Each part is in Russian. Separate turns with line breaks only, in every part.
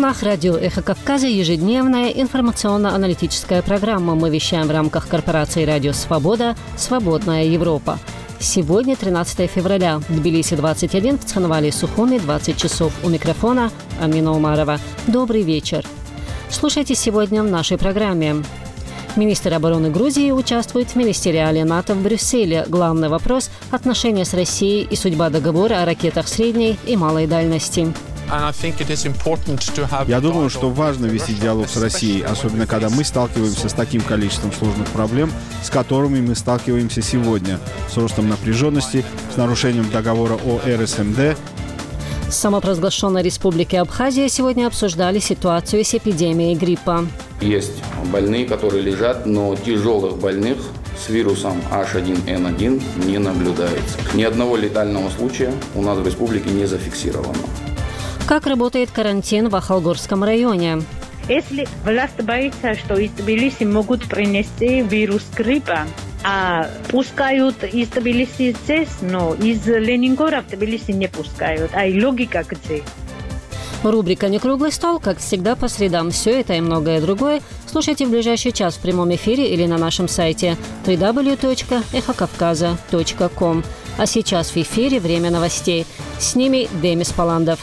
волнах радио «Эхо Кавказа» ежедневная информационно-аналитическая программа. Мы вещаем в рамках корпорации «Радио Свобода. Свободная Европа». Сегодня 13 февраля. В Тбилиси 21, в Цхинвале и Сухуми 20 часов. У микрофона Амина Умарова. Добрый вечер. Слушайте сегодня в нашей программе. Министр обороны Грузии участвует в министериале НАТО в Брюсселе. Главный вопрос – отношения с Россией и судьба договора о ракетах средней и малой дальности.
Я думаю, что важно вести диалог с Россией, особенно когда мы сталкиваемся с таким количеством сложных проблем, с которыми мы сталкиваемся сегодня, с ростом напряженности, с нарушением договора о РСМД.
В самопровозглашенной республике Абхазия сегодня обсуждали ситуацию с эпидемией гриппа.
Есть больные, которые лежат, но тяжелых больных с вирусом H1N1 не наблюдается. Ни одного летального случая у нас в республике не зафиксировано.
Как работает карантин в Ахалгорском районе?
Если власть боится, что из Тбилиси могут принести вирус гриппа, а пускают из Тбилиси здесь, но из Ленинграда в Тбилиси не пускают. А и логика где?
Рубрика «Не круглый стол», как всегда, по средам. Все это и многое другое слушайте в ближайший час в прямом эфире или на нашем сайте www.эхокавказа.ком. А сейчас в эфире время новостей. С ними Демис Паландов.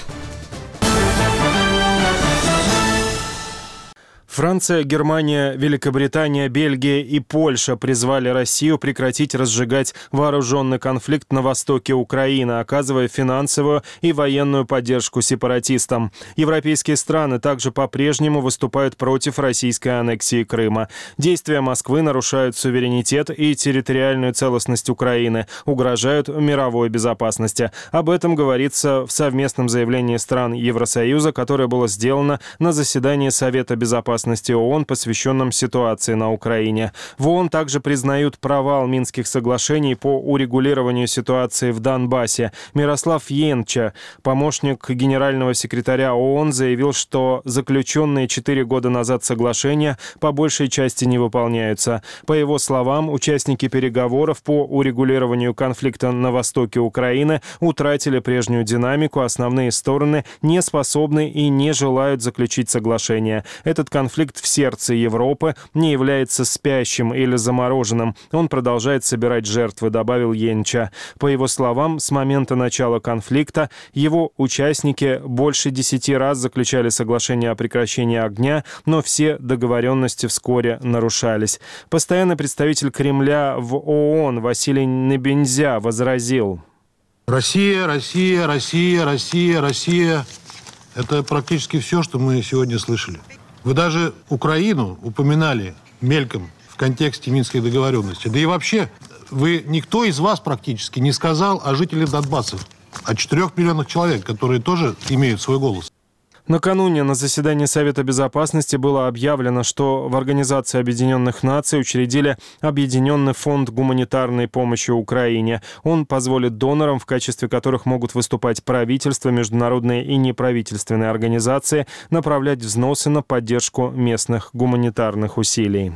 Франция, Германия, Великобритания, Бельгия и Польша призвали Россию прекратить разжигать вооруженный конфликт на востоке Украины, оказывая финансовую и военную поддержку сепаратистам. Европейские страны также по-прежнему выступают против российской аннексии Крыма. Действия Москвы нарушают суверенитет и территориальную целостность Украины, угрожают мировой безопасности. Об этом говорится в совместном заявлении стран Евросоюза, которое было сделано на заседании Совета безопасности ООН, посвященном ситуации на Украине. В ООН также признают провал Минских соглашений по урегулированию ситуации в Донбассе. Мирослав Янча, помощник генерального секретаря ООН, заявил, что заключенные 4 года назад соглашения по большей части не выполняются. По его словам, участники переговоров по урегулированию конфликта на востоке Украины утратили прежнюю динамику, основные стороны не способны и не желают заключить соглашение. Этот конфликт в сердце Европы не является спящим или замороженным. Он продолжает собирать жертвы, добавил Янча. По его словам, с момента начала конфликта его участники больше 10 раз заключали соглашение о прекращении огня, но все договоренности вскоре нарушались. Постоянный представитель Кремля в ООН Василий Небензя возразил:
Россия, Россия, Россия, Россия, Россия. Это практически все, что мы сегодня слышали. Вы даже Украину упоминали мельком в контексте Минской договоренности. Да и вообще, никто из вас практически не сказал о жителях Донбасса, о 4 миллионах человек, которые тоже имеют свой голос.
Накануне на заседании Совета безопасности было объявлено, что в Организации Объединенных Наций учредили Объединенный фонд гуманитарной помощи Украине. Он позволит донорам, в качестве которых могут выступать правительства, международные и неправительственные организации, направлять взносы на поддержку местных гуманитарных усилий.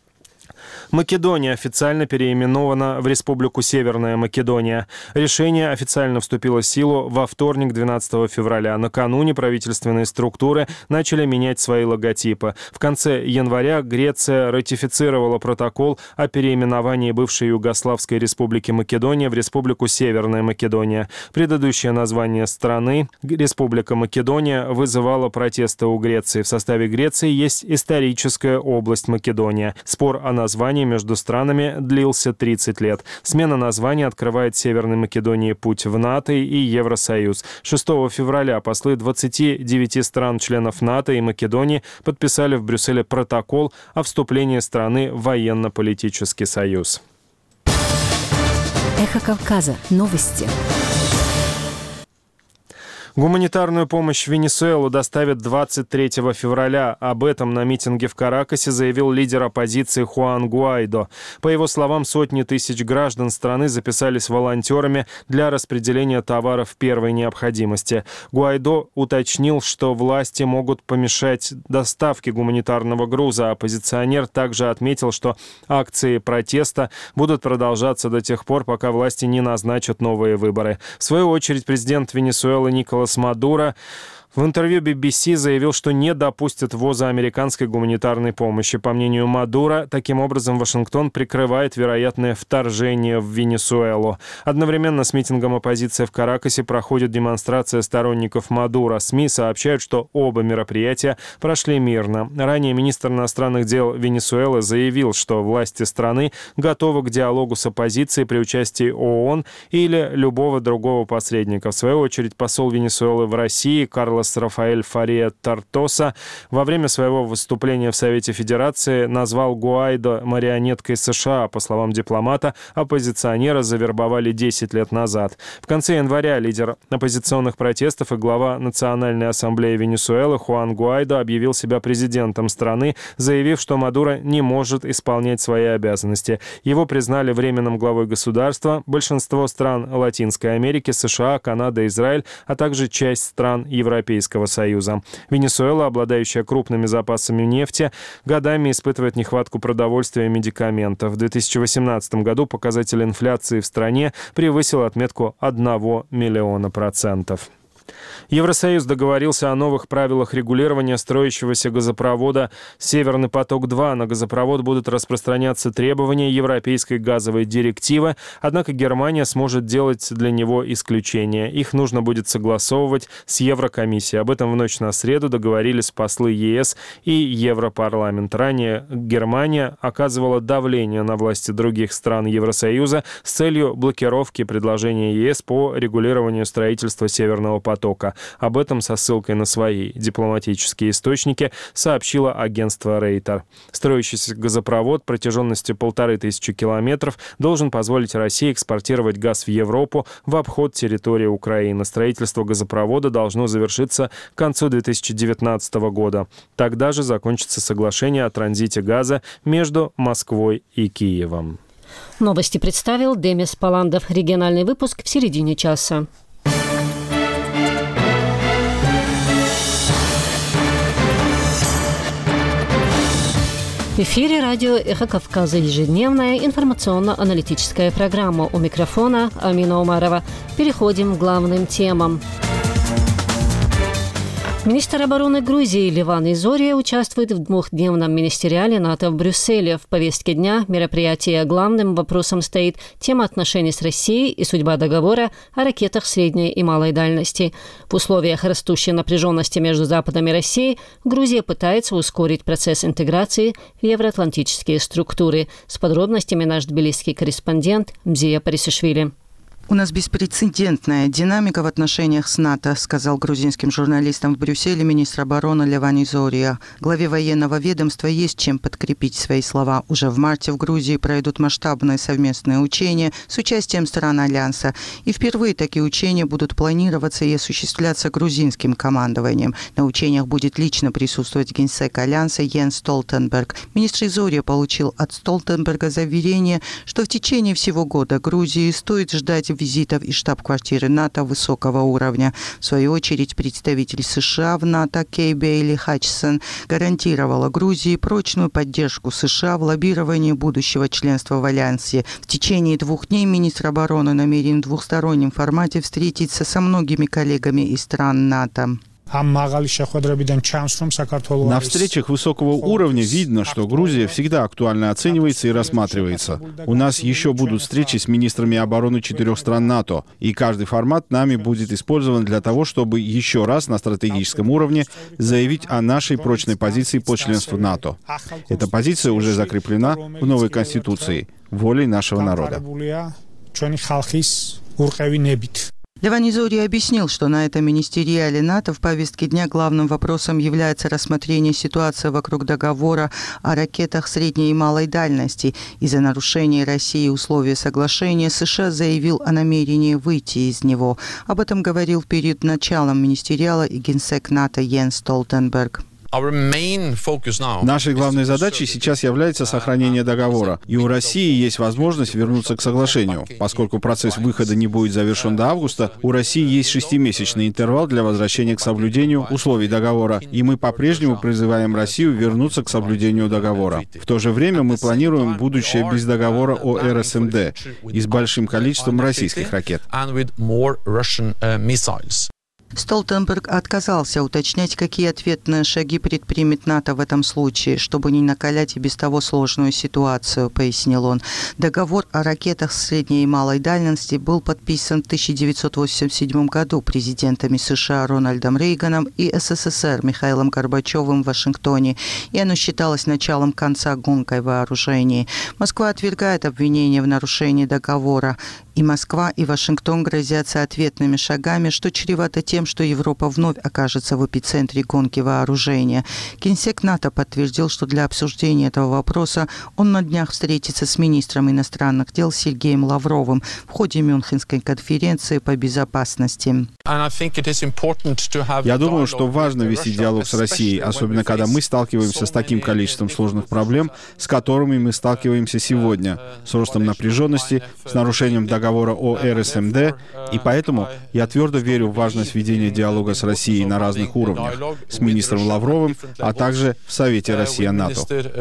Македония официально переименована в Республику Северная Македония. Решение официально вступило в силу во вторник, 12 февраля. Накануне правительственные структуры начали менять свои логотипы. В конце января Греция ратифицировала протокол о переименовании бывшей Югославской Республики Македония в Республику Северная Македония. Предыдущее название страны, Республика Македония, вызывало протесты у Греции. В составе Греции есть историческая область Македония. Спор о названии между странами длился 30 лет. Смена названия открывает Северной Македонии путь в НАТО и Евросоюз. 6 февраля послы 29 стран-членов НАТО и Македонии подписали в Брюсселе протокол о вступлении страны в военно-политический союз.
Эхо Кавказа. Новости.
Гуманитарную помощь в Венесуэлу доставят 23 февраля. Об этом на митинге в Каракасе заявил лидер оппозиции Хуан Гуайдо. По его словам, сотни тысяч граждан страны записались волонтерами для распределения товаров первой необходимости. Гуайдо уточнил, что власти могут помешать доставке гуманитарного груза. Оппозиционер также отметил, что акции протеста будут продолжаться до тех пор, пока власти не назначат новые выборы. В свою очередь, президент Венесуэлы Николас Мадуро В интервью BBC заявил, что не допустит ввоза американской гуманитарной помощи. По мнению Мадуро, таким образом Вашингтон прикрывает вероятное вторжение в Венесуэлу. Одновременно с митингом оппозиции в Каракасе проходит демонстрация сторонников Мадуро. СМИ сообщают, что оба мероприятия прошли мирно. Ранее министр иностранных дел Венесуэлы заявил, что власти страны готовы к диалогу с оппозицией при участии ООН или любого другого посредника. В свою очередь, посол Венесуэлы в России Карлос Рафаэль Фария Тартоса во время своего выступления в Совете Федерации назвал Гуайдо марионеткой США. По словам дипломата, оппозиционера завербовали 10 лет назад. В конце января лидер оппозиционных протестов и глава Национальной ассамблеи Венесуэлы Хуан Гуайдо объявил себя президентом страны, заявив, что Мадуро не может исполнять свои обязанности. Его признали временным главой государства. Большинство стран Латинской Америки, США, Канада, Израиль, а также часть стран Европейского Союза. Венесуэла, обладающая крупными запасами нефти, годами испытывает нехватку продовольствия и медикаментов. В 2018 году показатель инфляции в стране превысил отметку 1 миллиона %. Евросоюз договорился о новых правилах регулирования строящегося газопровода «Северный поток-2». На газопровод будут распространяться требования Европейской газовой директивы, однако Германия сможет делать для него исключения. Их нужно будет согласовывать с Еврокомиссией. Об этом в ночь на среду договорились послы ЕС и Европарламент. Ранее Германия оказывала давление на власти других стран Евросоюза с целью блокировки предложения ЕС по регулированию строительства «Северного потока». Об этом со ссылкой на свои дипломатические источники сообщило агентство Рейтер. Строящийся газопровод протяженностью 1500 километров должен позволить России экспортировать газ в Европу в обход территории Украины. Строительство газопровода должно завершиться к концу 2019 года. Тогда же закончится соглашение о транзите газа между Москвой и Киевом.
Новости представил Демис Паландов. Региональный выпуск в середине часа. В эфире радио «Эхо Кавказа», ежедневная информационно-аналитическая программа. У микрофона Амина Умарова. Переходим к главным темам. Министр обороны Грузии Леван Изория участвует в двухдневном министериале НАТО в Брюсселе. В повестке дня мероприятия главным вопросом стоит тема отношений с Россией и судьба договора о ракетах средней и малой дальности. В условиях растущей напряженности между Западом и Россией Грузия пытается ускорить процесс интеграции в евроатлантические структуры. С подробностями наш тбилисский корреспондент Мзия Парисишвили.
У нас беспрецедентная динамика в отношениях с НАТО, сказал грузинским журналистам в Брюсселе министр обороны Леван Изория. Главе военного ведомства есть чем подкрепить свои слова. Уже в марте в Грузии пройдут масштабные совместные учения с участием стран Альянса. И впервые такие учения будут планироваться и осуществляться грузинским командованием. На учениях будет лично присутствовать генсек Альянса Йенс Столтенберг. Министр Изория получил от Столтенберга заверение, что в течение всего года Грузии стоит ждать визитов из штаб-квартиры НАТО высокого уровня. В свою очередь, представитель США в НАТО Кей Бейли Хатчсон гарантировала Грузии прочную поддержку США в лоббировании будущего членства в Альянсе. В течение 2 дней министр обороны намерен в двухстороннем формате встретиться со многими коллегами из стран НАТО.
На встречах высокого уровня видно, что Грузия всегда актуально оценивается и рассматривается. У нас еще будут встречи с министрами обороны 4 стран НАТО, и каждый формат нами будет использован для того, чтобы еще раз на стратегическом уровне заявить о нашей прочной позиции по членству НАТО. Эта позиция уже закреплена в новой Конституции волей нашего народа.
Леван Изория объяснил, что на этом министериале НАТО в повестке дня главным вопросом является рассмотрение ситуации вокруг договора о ракетах средней и малой дальности. Из-за нарушения России условий соглашения США заявил о намерении выйти из него. Об этом говорил перед началом министериала и генсек НАТО Йенс Столтенберг.
Нашей главной задачей сейчас является сохранение договора, и у России есть возможность вернуться к соглашению. Поскольку процесс выхода не будет завершен до августа, у России есть 6-месячный интервал для возвращения к соблюдению условий договора, и мы по-прежнему призываем Россию вернуться к соблюдению договора. В то же время мы планируем будущее без договора о РСМД и с большим количеством российских ракет.
Столтенберг отказался уточнять, какие ответные шаги предпримет НАТО в этом случае, чтобы не накалять и без того сложную ситуацию, пояснил он. Договор о ракетах средней и малой дальности был подписан в 1987 году президентами США Рональдом Рейганом и СССР Михаилом Горбачевым в Вашингтоне, и оно считалось началом конца гонкой вооружений. Москва отвергает обвинения в нарушении договора. И Москва, и Вашингтон грозятся ответными шагами, что чревато тем, что Европа вновь окажется в эпицентре гонки вооружения. Генсек НАТО подтвердил, что для обсуждения этого вопроса он на днях встретится с министром иностранных дел Сергеем Лавровым в ходе Мюнхенской конференции по безопасности.
Я думаю, что важно вести диалог с Россией, особенно когда мы сталкиваемся с таким количеством сложных проблем, с которыми мы сталкиваемся сегодня, с ростом напряженности, с нарушением договора о РСМД, и поэтому я твердо верю в важность ведения диалога с Россией на разных уровнях, с министром Лавровым, а также в Совете Россия-НАТО.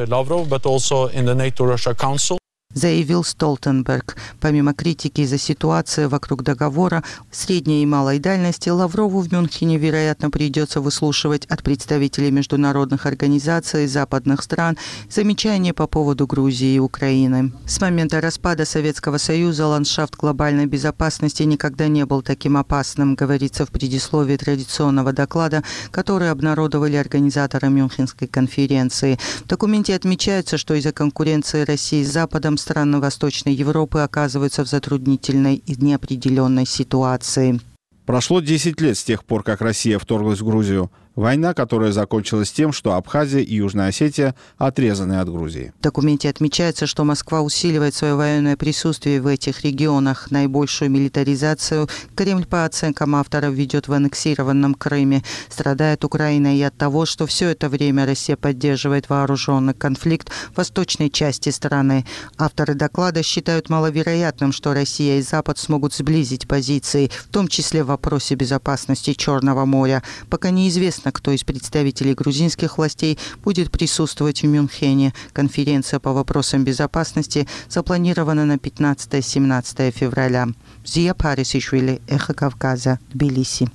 Заявил Столтенберг. Помимо критики из-за ситуации вокруг договора средней и малой дальности, Лаврову в Мюнхене, вероятно, придется выслушивать от представителей международных организаций западных стран замечания по поводу Грузии и Украины. С момента распада Советского Союза ландшафт глобальной безопасности никогда не был таким опасным, говорится в предисловии традиционного доклада, который обнародовали организаторы Мюнхенской конференции. В документе отмечается, что из-за конкуренции России с Западом страны Восточной Европы оказываются в затруднительной и неопределенной ситуации.
Прошло 10 лет с тех пор, как Россия вторглась в Грузию. Война, которая закончилась тем, что Абхазия и Южная Осетия отрезаны от Грузии.
В документе отмечается, что Москва усиливает свое военное присутствие в этих регионах. Наибольшую милитаризацию Кремль, по оценкам авторов, ведет в аннексированном Крыме. Страдает Украина и от того, что все это время Россия поддерживает вооруженный конфликт в восточной части страны. Авторы доклада считают маловероятным, что Россия и Запад смогут сблизить позиции, в том числе в вопросе безопасности Черного моря. Пока неизвестно, кто из представителей грузинских властей будет присутствовать в Мюнхене. Конференция по вопросам безопасности запланирована на 15-17 февраля. Зия Парисишвили, Эхо Кавказа, Тбилиси.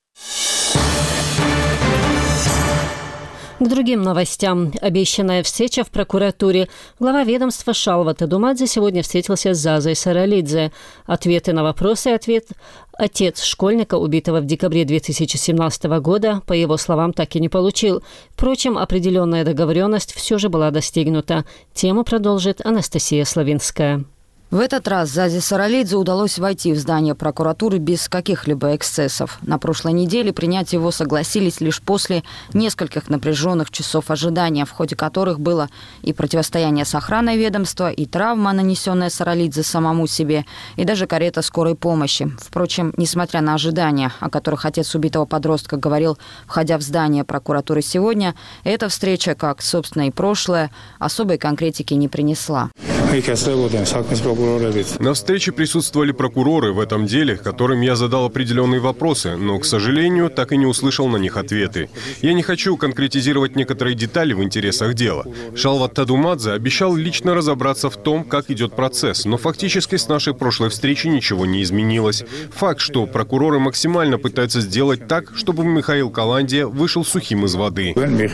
К другим новостям. Обещанная встреча в прокуратуре. Глава ведомства Шалва Тадумадзе сегодня встретился с Зазой Саралидзе. Ответы на вопросы отец школьника, убитого в декабре 2017 года, по его словам, так и не получил. Впрочем, определенная договоренность все же была достигнута. Тему продолжит Анастасия Славинская.
В этот раз Зазе Саралидзе удалось войти в здание прокуратуры без каких-либо эксцессов. На прошлой неделе принять его согласились лишь после нескольких напряженных часов ожидания, в ходе которых было и противостояние с охраной ведомства, и травма, нанесенная Саралидзе самому себе, и даже карета скорой помощи. Впрочем, несмотря на ожидания, о которых отец убитого подростка говорил, входя в здание прокуратуры сегодня, эта встреча, как, собственно, и прошлое, особой конкретики не принесла.
На встрече присутствовали прокуроры в этом деле, которым я задал определенные вопросы, но, к сожалению, так и не услышал на них ответы. Я не хочу конкретизировать некоторые детали в интересах дела. Шалват Тадумадзе обещал лично разобраться в том, как идет процесс, но фактически с нашей прошлой встречи ничего не изменилось. Факт, что прокуроры максимально пытаются сделать так, чтобы Михаил Каландия вышел сухим из воды.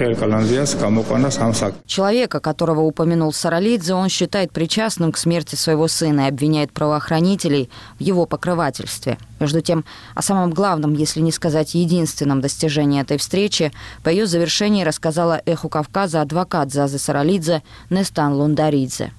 Человека, которого упомянул Саралидзе, он считает причастным к смерти своего сына и обвиняет правоохранителей в его покрывательстве. Между тем, о самом главном, если не сказать единственном достижении этой встречи, по ее завершении рассказала «Эху Кавказа» адвокат Зазы Саралидзе Нестан Лундаридзе.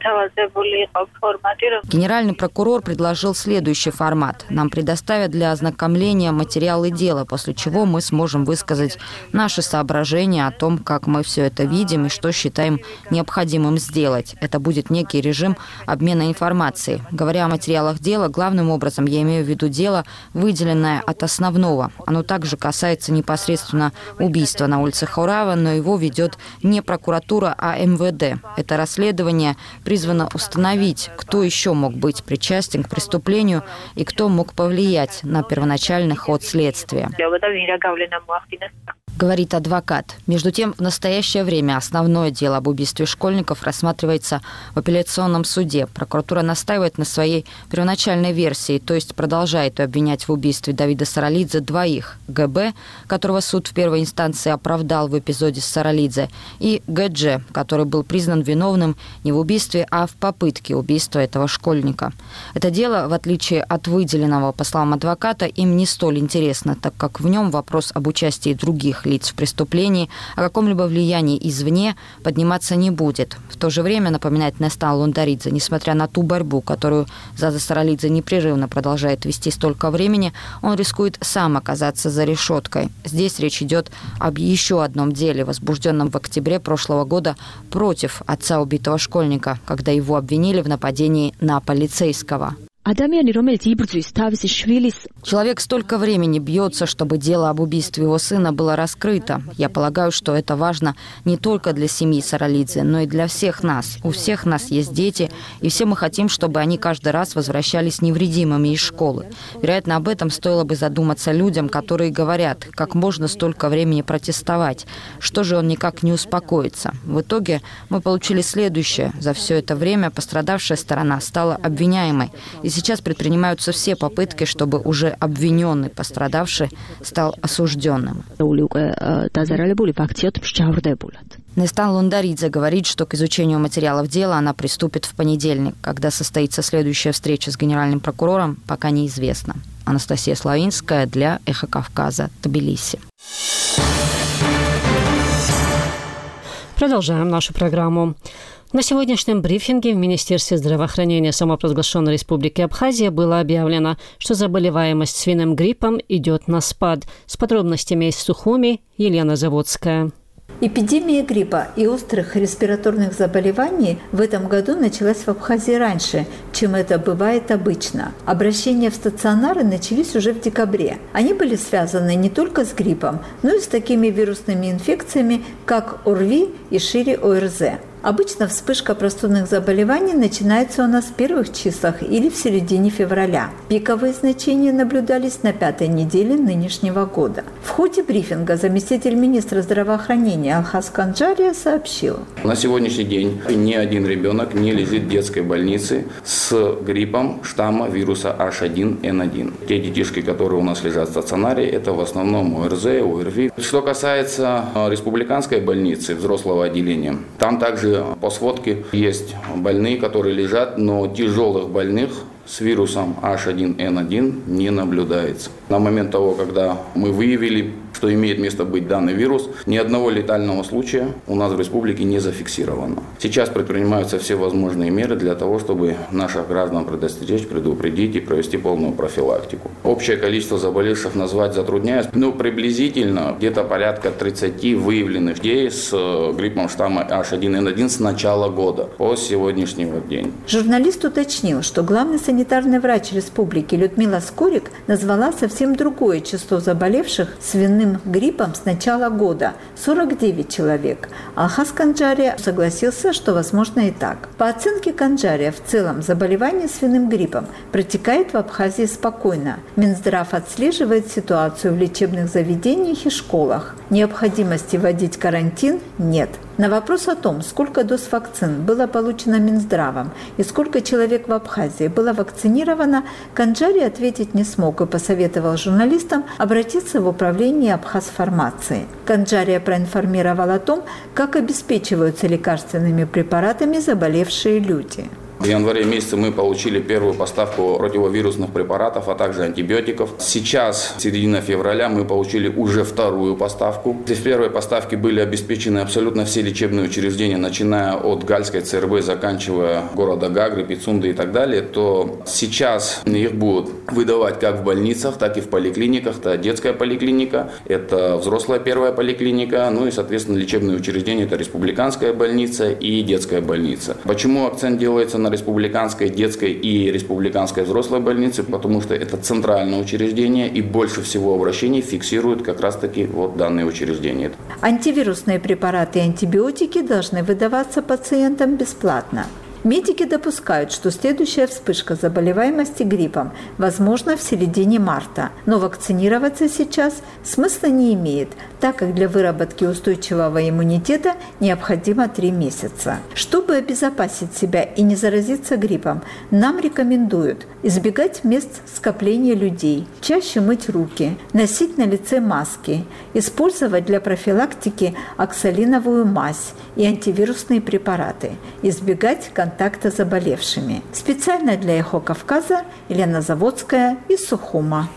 Генеральный прокурор предложил следующий формат. Нам предоставят для ознакомления материалы дела, после чего мы сможем высказать наши соображения о том, как мы все это видим и что считаем необходимым сделать. Это будет некий режим обмена информацией. Говоря о материалах дела, главным образом я имею в виду дело, выделенное от основного. Оно также касается непосредственно убийства на улице Хаурава, но его ведет не прокуратура, а МВД. Это расследование призвано установить, кто еще мог быть причастен к преступлению и кто мог повлиять на первоначальный ход следствия. говорит адвокат. Между тем, в настоящее время основное дело об убийстве школьников рассматривается в апелляционном суде. Прокуратура настаивает на своей первоначальной версии, то есть продолжает обвинять в убийстве Давида Саралидзе двоих: ГБ, которого суд в первой инстанции оправдал в эпизоде с Саралидзе, и ГДЖ, который был признан виновным не в убийстве, а в попытке убийства этого школьника. Это дело, в отличие от выделенного, по словам адвоката, им не столь интересно, так как в нем вопрос об участии других лиц в преступлении, о каком-либо влиянии извне подниматься не будет. В то же время, напоминает Нестан Лундаридзе, несмотря на ту борьбу, которую Заза Саралидзе непрерывно продолжает вести столько времени, он рискует сам оказаться за решеткой. Здесь речь идет об еще одном деле, возбужденном в октябре прошлого года против отца убитого школьника, когда его обвинили в нападении на полицейского. Человек столько времени бьется, чтобы дело об убийстве его сына было раскрыто. Я полагаю, что это важно не только для семьи Саралидзе, но и для всех нас. У всех нас есть дети, и все мы хотим, чтобы они каждый раз возвращались невредимыми из школы. Вероятно, об этом стоило бы задуматься людям, которые говорят, как можно столько времени протестовать. Что же он никак не успокоится? В итоге мы получили следующее. За все это время пострадавшая сторона стала обвиняемой. И сейчас предпринимаются все попытки, чтобы уже обвиненный пострадавший стал осужденным. Нестан Лундаридзе говорит, что к изучению материалов дела она приступит в понедельник. Когда состоится следующая встреча с генеральным прокурором, пока неизвестно. Анастасия Славинская для «Эхо Кавказа», Тбилиси.
Продолжаем нашу программу. На сегодняшнем брифинге в Министерстве здравоохранения самопровозглашенной Республики Абхазия было объявлено, что заболеваемость свиным гриппом идет на спад. С подробностями из Сухуми Елена Заводская.
Эпидемия гриппа и острых респираторных заболеваний в этом году началась в Абхазии раньше, чем это бывает обычно. Обращения в стационары начались уже в декабре. Они были связаны не только с гриппом, но и с такими вирусными инфекциями, как ОРВИ и шире ОРЗ. Обычно вспышка простудных заболеваний начинается у нас в первых числах или в середине февраля. Пиковые значения наблюдались на 5-й неделе нынешнего года. В ходе брифинга заместитель министра здравоохранения Алхаз Канджария сообщил:
на сегодняшний день ни один ребенок не лежит в детской больнице с гриппом штамма вируса H1N1. Те детишки, которые у нас лежат в стационаре, это в основном ОРЗ, ОРВИ. Что касается республиканской больницы, взрослого отделения, там также по сводке есть больные, которые лежат, но тяжелых больных с вирусом H1N1 не наблюдается. На момент того, когда мы выявили, что имеет место быть данный вирус, ни одного летального случая у нас в республике не зафиксировано. Сейчас предпринимаются все возможные меры для того, чтобы наших граждан предостеречь, предупредить и провести полную профилактику. Общее количество заболевших назвать затрудняюсь, но приблизительно где-то порядка 30 выявленных людей с гриппом штамма H1N1 с начала года по сегодняшний день.
Журналист уточнил, что главный санитарный врач республики Людмила Скорик назвала совсем другое число заболевших свиным гриппом с начала года – 49 человек. Алхаз Канджария согласился, что возможно и так. По оценке Канджария, в целом заболевание свиным гриппом протекает в Абхазии спокойно. Минздрав отслеживает ситуацию в лечебных заведениях и школах. Необходимости вводить карантин нет. На вопрос о том, сколько доз вакцин было получено Минздравом и сколько человек в Абхазии было вакцинировано, Канджари ответить не смог и посоветовал журналистам обратиться в управление Абхазфармации. Канджария проинформировал о том, как обеспечиваются лекарственными препаратами заболевшие люди.
В январе месяце мы получили первую поставку противовирусных препаратов, а также антибиотиков. Сейчас, середина февраля, мы получили уже вторую поставку. В первой поставке были обеспечены абсолютно все лечебные учреждения, начиная от Гальской ЦРБ, заканчивая города Гагры, Пицунды и так далее, то сейчас их будут выдавать как в больницах, так и в поликлиниках. Это детская поликлиника, это взрослая первая поликлиника, ну и, соответственно, лечебные учреждения, это республиканская больница и детская больница. Почему акцент делается на республиканской детской и республиканской взрослой больнице? Потому что это центральное учреждение и больше всего обращений фиксируют как раз-таки вот данные учреждения.
Антивирусные препараты и антибиотики должны выдаваться пациентам бесплатно. Медики допускают, что следующая вспышка заболеваемости гриппом возможна в середине марта, но вакцинироваться сейчас смысла не имеет, так как для выработки устойчивого иммунитета необходимо 3 месяца. Чтобы обезопасить себя и не заразиться гриппом, нам рекомендуют избегать мест скопления людей, чаще мыть руки, носить на лице маски, использовать для профилактики оксалиновую мазь и антивирусные препараты, избегать контакта с заболевшими. Специально для «Эхо Кавказа» Елена Заводская из Сухума.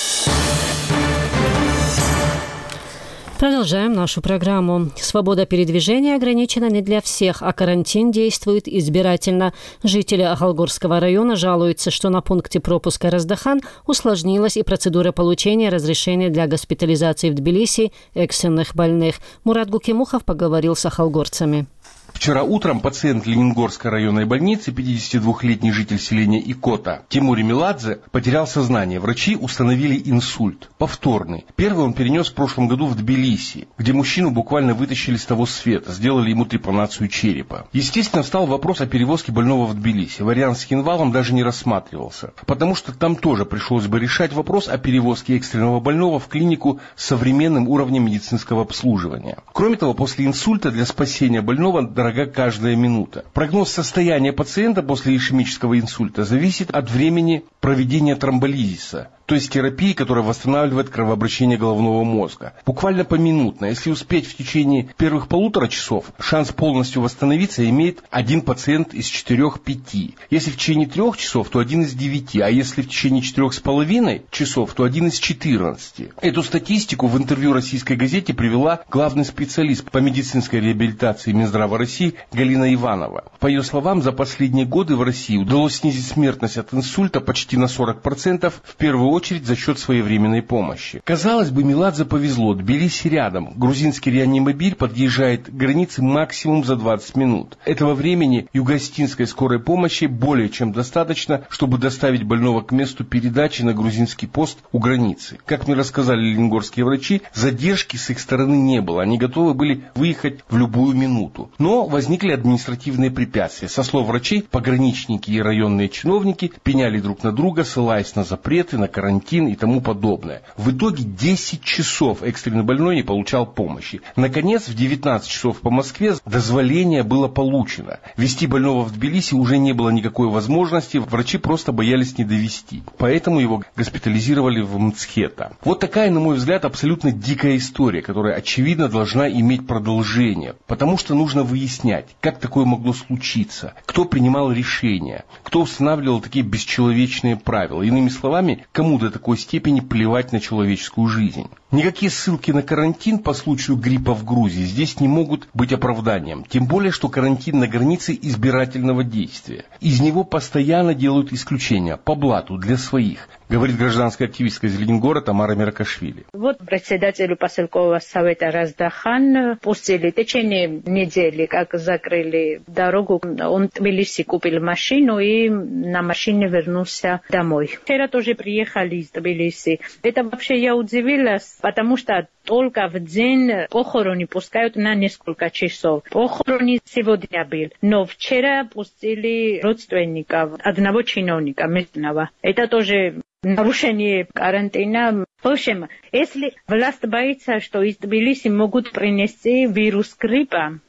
Продолжаем нашу программу. Свобода передвижения ограничена не для всех, а карантин действует избирательно. Жители Ахалгорского района жалуются, что на пункте пропуска Раздахан усложнилась и процедура получения разрешения для госпитализации в Тбилиси экстренных больных. Мурат Гукимухов поговорил с ахалгорцами.
Вчера утром пациент Лениногорской районной больницы, 52-летний житель селения Икота, Тимур Меладзе, потерял сознание. Врачи установили инсульт. Повторный. Первый он перенес в прошлом году в Тбилиси, где мужчину буквально вытащили с того света, сделали ему трепанацию черепа. Естественно, встал вопрос о перевозке больного в Тбилиси. Вариант с Хинвалом даже не рассматривался, потому что там тоже пришлось бы решать вопрос о перевозке экстренного больного в клинику с современным уровнем медицинского обслуживания. Кроме того, после инсульта для спасения больного дорога каждая минута. Прогноз состояния пациента после ишемического инсульта зависит от времени проведения тромболизиса, то есть терапии, которая восстанавливает кровообращение головного мозга. Буквально поминутно. Если успеть в течение первых 1,5 часов, шанс полностью восстановиться имеет 1 пациент из 4-5. Если в течение 3 часов, то 1 из 9. А если в течение 4,5 часов, то 1 из 14. Эту статистику в интервью российской газете привела главный специалист по медицинской реабилитации Минздрава России Галина Иванова. По ее словам, за последние годы в России удалось снизить смертность от инсульта почти на 40%, в первую очередь за счет своевременной помощи. Казалось бы, Меладзе повезло, Тбилиси рядом. Грузинский реанимобиль подъезжает к границе максимум за 20 минут. Этого времени юго-остинской скорой помощи более чем достаточно, чтобы доставить больного к месту передачи на грузинский пост у границы. Как мне рассказали лениногорские врачи, задержки с их стороны не было. Они готовы были выехать в любую минуту. Но возникли административные препятствия. Со слов врачей, пограничники и районные чиновники пеняли друг на друга, ссылаясь на запреты, на карантин и тому подобное. В итоге 10 часов экстренный больной не получал помощи. Наконец, в 19 часов по Москве дозволение было получено. Везти больного в Тбилиси уже не было никакой возможности, врачи просто боялись не довезти. Поэтому его госпитализировали в Мцхета. Вот такая, на мой взгляд, абсолютно дикая история, которая, очевидно, должна иметь продолжение. Потому что нужно выяснять, как такое могло случиться, кто принимал решения, кто устанавливал такие бесчеловечные правила. Иными словами, кому до такой степени плевать на человеческую жизнь. Никакие ссылки на карантин по случаю гриппа в Грузии здесь не могут быть оправданием. Тем более, что карантин на границе избирательного действия. Из него постоянно делают исключения по блату для своих, говорит гражданская активистка из Ленингора Тамара Меракашвили.
Вот председателю поселкового совета Раздахан пустили в течение недели, как закрыли дорогу. Он в Тбилиси купил машину и на машине вернулся домой. Вчера тоже приехали из Тбилиси. Это вообще я удивилась, потому что только в день похороны пускают на несколько часов. Похороны сегодня был, но вчера пустили родственников одного чиновника местного. Это тоже нарушение карантина. В общем, если власть боится, что из Тбилиси могут принести вирус гриппа,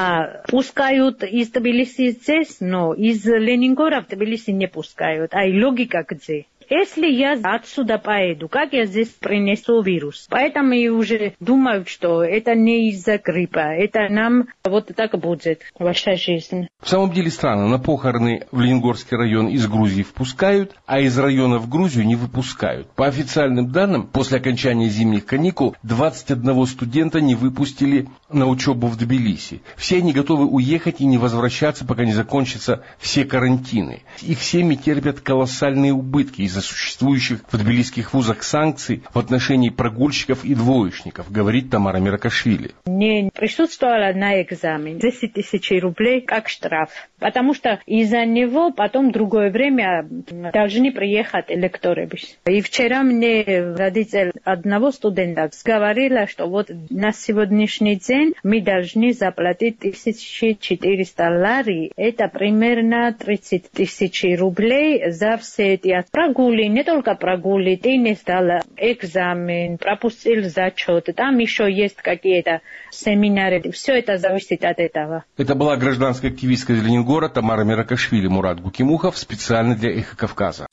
а пускают из Тбилиси здесь, но из Ленингора в Тбилиси не пускают. А логика где? Если я отсюда поеду, как я здесь принесу вирус? Поэтому я уже думаю, что это не из-за гриппа. Это нам вот так будет ваша жизнь.
В самом деле странно. На похороны в Лениногорский район из Грузии впускают, а из района в Грузию не выпускают. По официальным данным, после окончания зимних каникул 21 студента не выпустили на учебу в Тбилиси. Все они готовы уехать и не возвращаться, пока не закончатся все карантины. Их семьи терпят колоссальные убытки из-за существующих в тбилисских вузах санкций в отношении прогульщиков и двоечников, говорит Тамара Меракашвили.
Не присутствовала на экзамене. 10 000 рублей как штраф. Потому что из-за него потом в другое время должны приехать лекторы. И вчера мне родитель одного студента говорила, что вот на сегодняшний день гривен, мы должны заплатить 1400 лари. Это примерно 30 тысяч рублей за все эти прогулы. Не только прогулы, ты не сдал экзамен, пропустил зачет. Там еще есть какие-то семинары. Все это зависит от этого.
Это была гражданская активистка из Ленингора Тамара Меракашвили, Мурат Гукимухов специально для «Эхо Кавказа».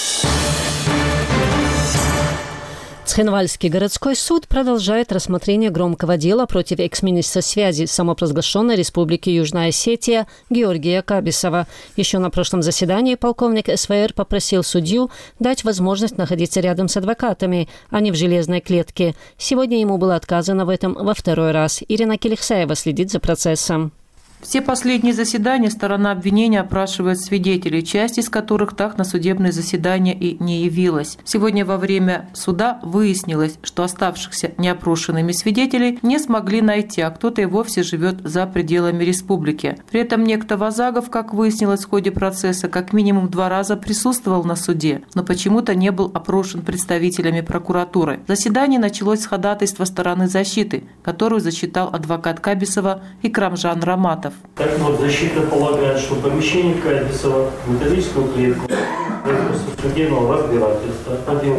Цхинвальский городской суд продолжает рассмотрение громкого дела против экс-министра связи самопровозглашенной Республики Южная Осетия Георгия Кабисова. Еще на прошлом заседании полковник СВР попросил судью дать возможность находиться рядом с адвокатами, а не в железной клетке. Сегодня ему было отказано в этом во второй раз. Ирина Келихсаева следит за процессом.
Все последние заседания сторона обвинения опрашивает свидетелей, часть из которых так на судебное заседание и не явилась. Сегодня во время суда выяснилось, что оставшихся неопрошенными свидетелей не смогли найти, а кто-то и вовсе живет за пределами республики. При этом некто Вазагов, как выяснилось в ходе процесса, как минимум 2 раза присутствовал на суде, но почему-то не был опрошен представителями прокуратуры. Заседание началось с ходатайства стороны защиты, которую зачитал адвокат Кабисова Икрамжан Раматов.
Так вот, защита полагает, что помещение Кабисова в металлическую клетку производства судебного разбирательства по делу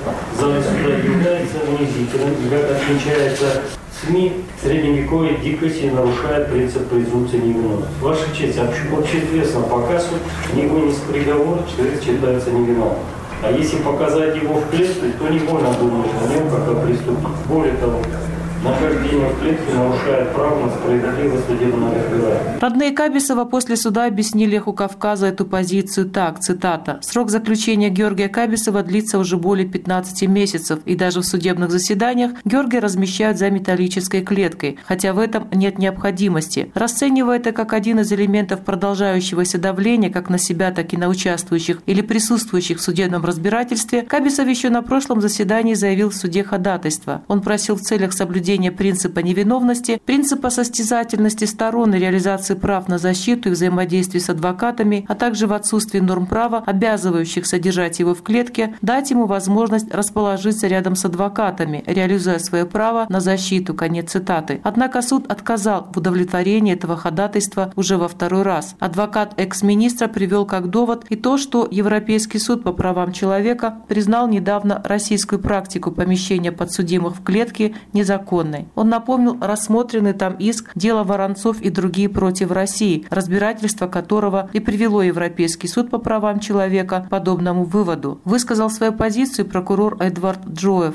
в зале суда является унизительным и, как отмечается СМИ, средневековой дикости нарушает принцип презумпции невиновности. Ваша честь, общеизвестно, пока суд не вынес приговор, человек считается невиновным. А если показать его в клетке, то не можно думать о нем как о преступнике. Более того, нахождение в клетке нарушает право на справедливое судебное разбирательство.
Родные Кабисова после суда объяснили «Эху Кавказа» эту позицию так, цитата: «Срок заключения Георгия Кабисова длится уже более 15 месяцев, и даже в судебных заседаниях Георгия размещают за металлической клеткой, хотя в этом нет необходимости. Расценивая это как один из элементов продолжающегося давления как на себя, так и на участвующих или присутствующих в судебном разбирательстве, Кабисов еще на прошлом заседании заявил в суде ходатайство. Он просил в целях соблюдения принципа невиновности, принципа состязательности сторон и реализации прав на защиту и взаимодействие с адвокатами, а также в отсутствии норм права, обязывающих содержать его в клетке, дать ему возможность расположиться рядом с адвокатами, реализуя свое право на защиту». Конец цитаты. Однако суд отказал в удовлетворении этого ходатайства уже во второй раз. Адвокат экс-министра привел как довод и то, что Европейский суд по правам человека признал недавно российскую практику помещения подсудимых в клетке незаконной. Он напомнил рассмотренный там иск, дело Воронцов и другие против России, разбирательство которого и привело Европейский суд по правам человека к подобному выводу. Высказал свою позицию прокурор Эдвард Джоев.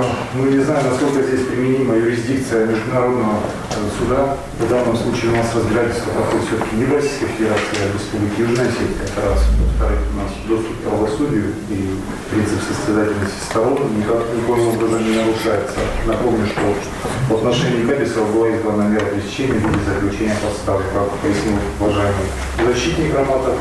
Мы не знаем, насколько здесь применима юрисдикция Международного суда. В данном случае у нас разбирательство проходит все-таки не в Российской Федерации, а в Республике Южная Осетия. Это раз. Во-вторых, у нас доступ к правосудию и принцип состязательности сторон никоим образом не нарушается. Напомню, что в отношении Кабисова была избрана мера пресечения в виде заключения подставы. Как пояснил уважаемый защитник Раматов,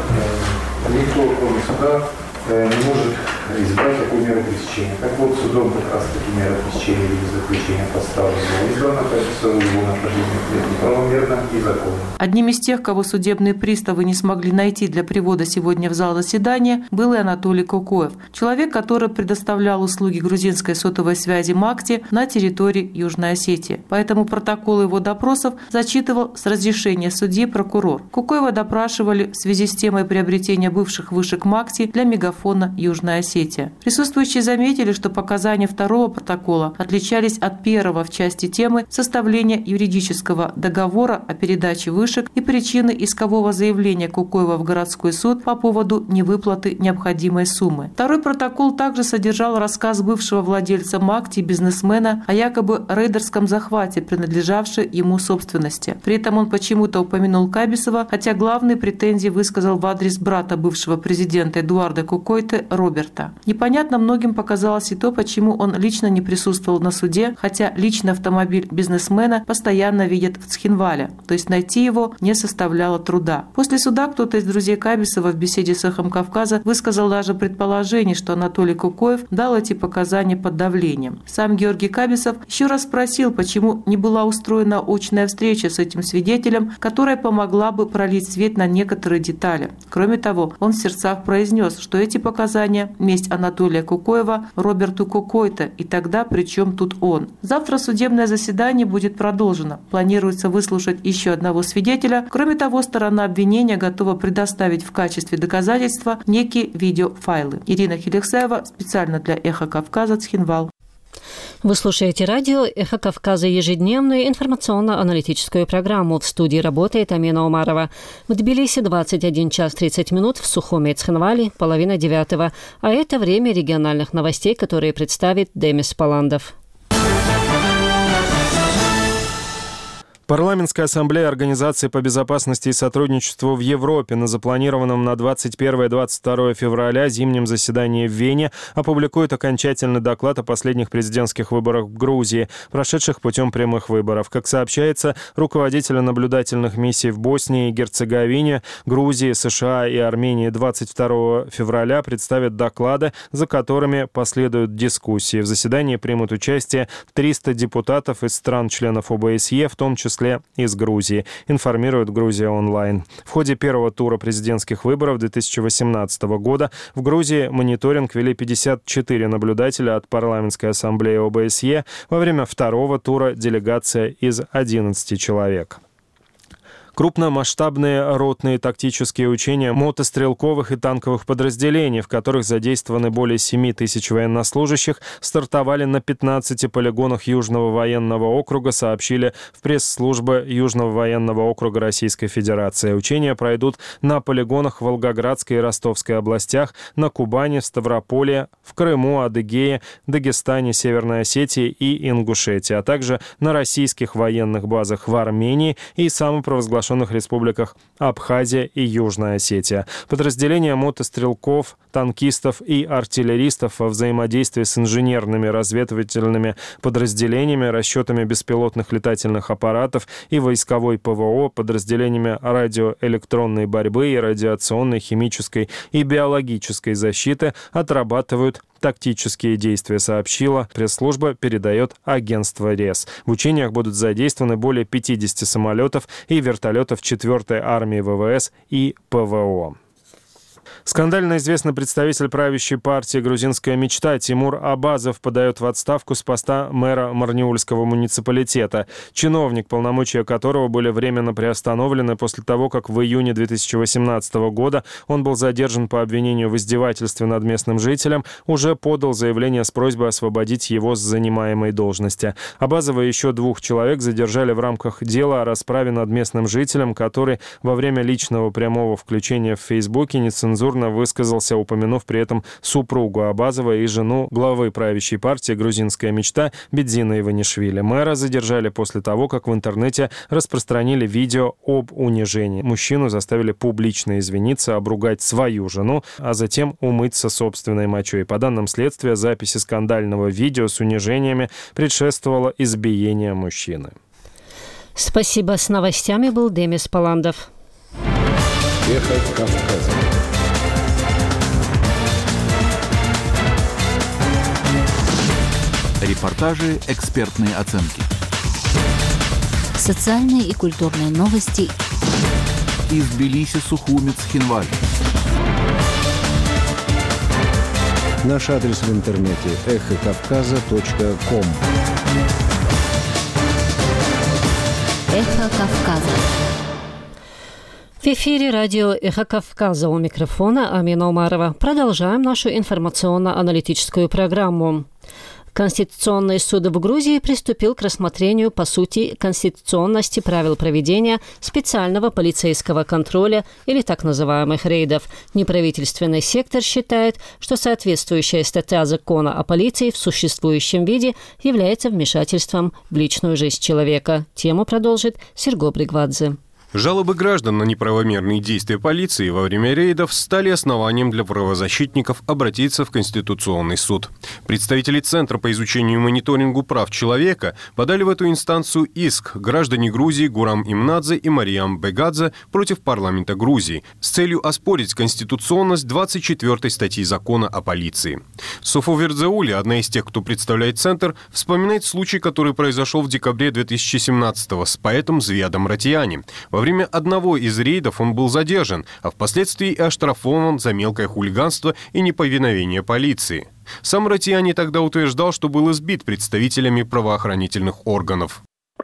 никто, кроме суда, не может избрать такую меру пресечения. Так вот, судом как раз таки мера пресечения в виде заключения подставы была избрана, Кабисова, его нахождение неправомерно и законно.
Одним из тех, кого судебные приставы не смогли найти для привода сегодня в зал заседания, был и Анатолий Кукоев, человек, который предоставлял услуги грузинской сотовой связи МАКТИ на территории Южной Осетии. Поэтому протокол его допросов зачитывал с разрешения судьи прокурор. Кукоева допрашивали в связи с темой приобретения бывших вышек МАКТИ для мегафона Южная Осетия. Присутствующие заметили, что показания второго протокола отличались от первого в части темы составления юридического договора о передаче вышек и причины искового заявления Кукоева в городской суд по поводу невыплаты необходимой суммы. Второй протокол также содержал рассказ бывшего владельца МАКТИ, бизнесмена, о якобы рейдерском захвате, принадлежавшей ему собственности. При этом он почему-то упомянул Кабисова, хотя главные претензии высказал в адрес брата бывшего президента Эдуарда Кукойте Роберта. Непонятно многим показалось и то, почему он лично не присутствовал на суде, хотя личный автомобиль бизнесмена постоянно видят в Цхинвале, то есть найти его не составляло труда. После суда кто-то из друзей Кабисова в беседе с «Эхом Кавказа» высказал даже предположение, что Анатолий Кукоев дал эти показания под давлением. Сам Георгий Кабисов еще раз спросил, почему не была устроена очная встреча с этим свидетелем, которая помогла бы пролить свет на некоторые детали. Кроме того, он в сердцах произнес, что эти показания месяц тесть Анатолия Кукоева Роберту Кукойто, и тогда при чем тут он? Завтра судебное заседание будет продолжено. Планируется выслушать еще одного свидетеля. Кроме того, сторона обвинения готова предоставить в качестве доказательства некие видеофайлы. Ирина Хилексаева специально для «Эхо Кавказа», Цхинвал.
Вы слушаете радио «Эхо Кавказа», ежедневную информационно-аналитическую программу. В студии работает Амина Умарова. В Тбилиси 21 час 30 минут, в Сухуме и Цхинвале 8:30. А это время региональных новостей, которые представит Демис Паландов.
Парламентская ассамблея Организации по безопасности и сотрудничеству в Европе на запланированном на 21-22 февраля зимнем заседании в Вене опубликует окончательный доклад о последних президентских выборах в Грузии, прошедших путем прямых выборов. Как сообщается, руководители наблюдательных миссий в Боснии и Герцеговине, Грузии, США и Армении 22 февраля представят доклады, за которыми последуют дискуссии. В заседании примут участие 300 депутатов из стран-членов ОБСЕ, в том числе из Грузии, информирует Грузия онлайн. В ходе первого тура президентских выборов 2018 года в Грузии мониторинг вели 54 наблюдателя от парламентской ассамблеи ОБСЕ. Во время второго тура делегация из 11 человек. Крупномасштабные ротные тактические учения мотострелковых и танковых подразделений, в которых задействованы более 7 тысяч военнослужащих, стартовали на 15 полигонах Южного военного округа, сообщили в пресс-службе Южного военного округа Российской Федерации. Учения пройдут на полигонах в Волгоградской и Ростовской областях, на Кубани, Ставрополе, в Крыму, Адыгее, Дагестане, Северной Осетии и Ингушетии, а также на российских военных базах в Армении и самопровозглашенных республиках Абхазия и Южная Осетия. Подразделения мотострелков, танкистов и артиллеристов во взаимодействии с инженерными разведывательными подразделениями, расчетами беспилотных летательных аппаратов и войсковой ПВО, подразделениями радиоэлектронной борьбы и радиационной, химической и биологической защиты отрабатывают тактические действия, сообщила пресс-служба, передает агентство РЕС. В учениях будут задействованы более 50 самолетов и вертолетов 4-й армии ВВС и ПВО. Скандально известный представитель правящей партии «Грузинская мечта» Тимур Абазов подает в отставку с поста мэра Марниульского муниципалитета. Чиновник, полномочия которого были временно приостановлены после того, как в июне 2018 года он был задержан по обвинению в издевательстве над местным жителем, уже подал заявление с просьбой освободить его с занимаемой должности. Абазова и еще 2 человек задержали в рамках дела о расправе над местным жителем, который во время личного прямого включения в Фейсбуке нецензурно высказался, упомянув при этом супругу Абазова и жену главы правящей партии «Грузинская мечта» Бедзина Иванишвили. Мэра задержали после того, как в интернете распространили видео об унижении. Мужчину заставили публично извиниться, обругать свою жену, а затем умыться собственной мочой. По данным следствия, записи скандального видео с унижениями предшествовало избиение мужчины.
Спасибо. С новостями был Демис Паландов.
Эхо Кавказа. Репортажи, экспертные оценки.
Социальные и культурные новости.
Из Тбилиси, Сухуми, Цхинваль.
Наш адрес в интернете эхокавказа.ком.
Эхо Кавказа.
В эфире радио «Эхо Кавказа», у микрофона Амина Умарова. Продолжаем нашу информационно-аналитическую программу. Конституционный суд в Грузии приступил к рассмотрению, по сути, конституционности правил проведения специального полицейского контроля или так называемых рейдов. Неправительственный сектор считает, что соответствующая статья закона о полиции в существующем виде является вмешательством в личную жизнь человека. Тему продолжит Серго Бригвадзе.
Жалобы граждан на неправомерные действия полиции во время рейдов стали основанием для правозащитников обратиться в Конституционный суд. Представители Центра по изучению и мониторингу прав человека подали в эту инстанцию иск граждане Грузии Гурам Имнадзе и Мариам Бегадзе против парламента Грузии с целью оспорить конституционность 24-й статьи закона о полиции. Софу Вердзаули, одна из тех, кто представляет Центр, вспоминает случай, который произошел в декабре 2017-го с поэтом Звиадом Ратияни. Во Во время одного из рейдов он был задержан, а впоследствии и оштрафован за мелкое хулиганство и неповиновение полиции. Сам Ратияни тогда утверждал, что был избит представителями правоохранительных органов.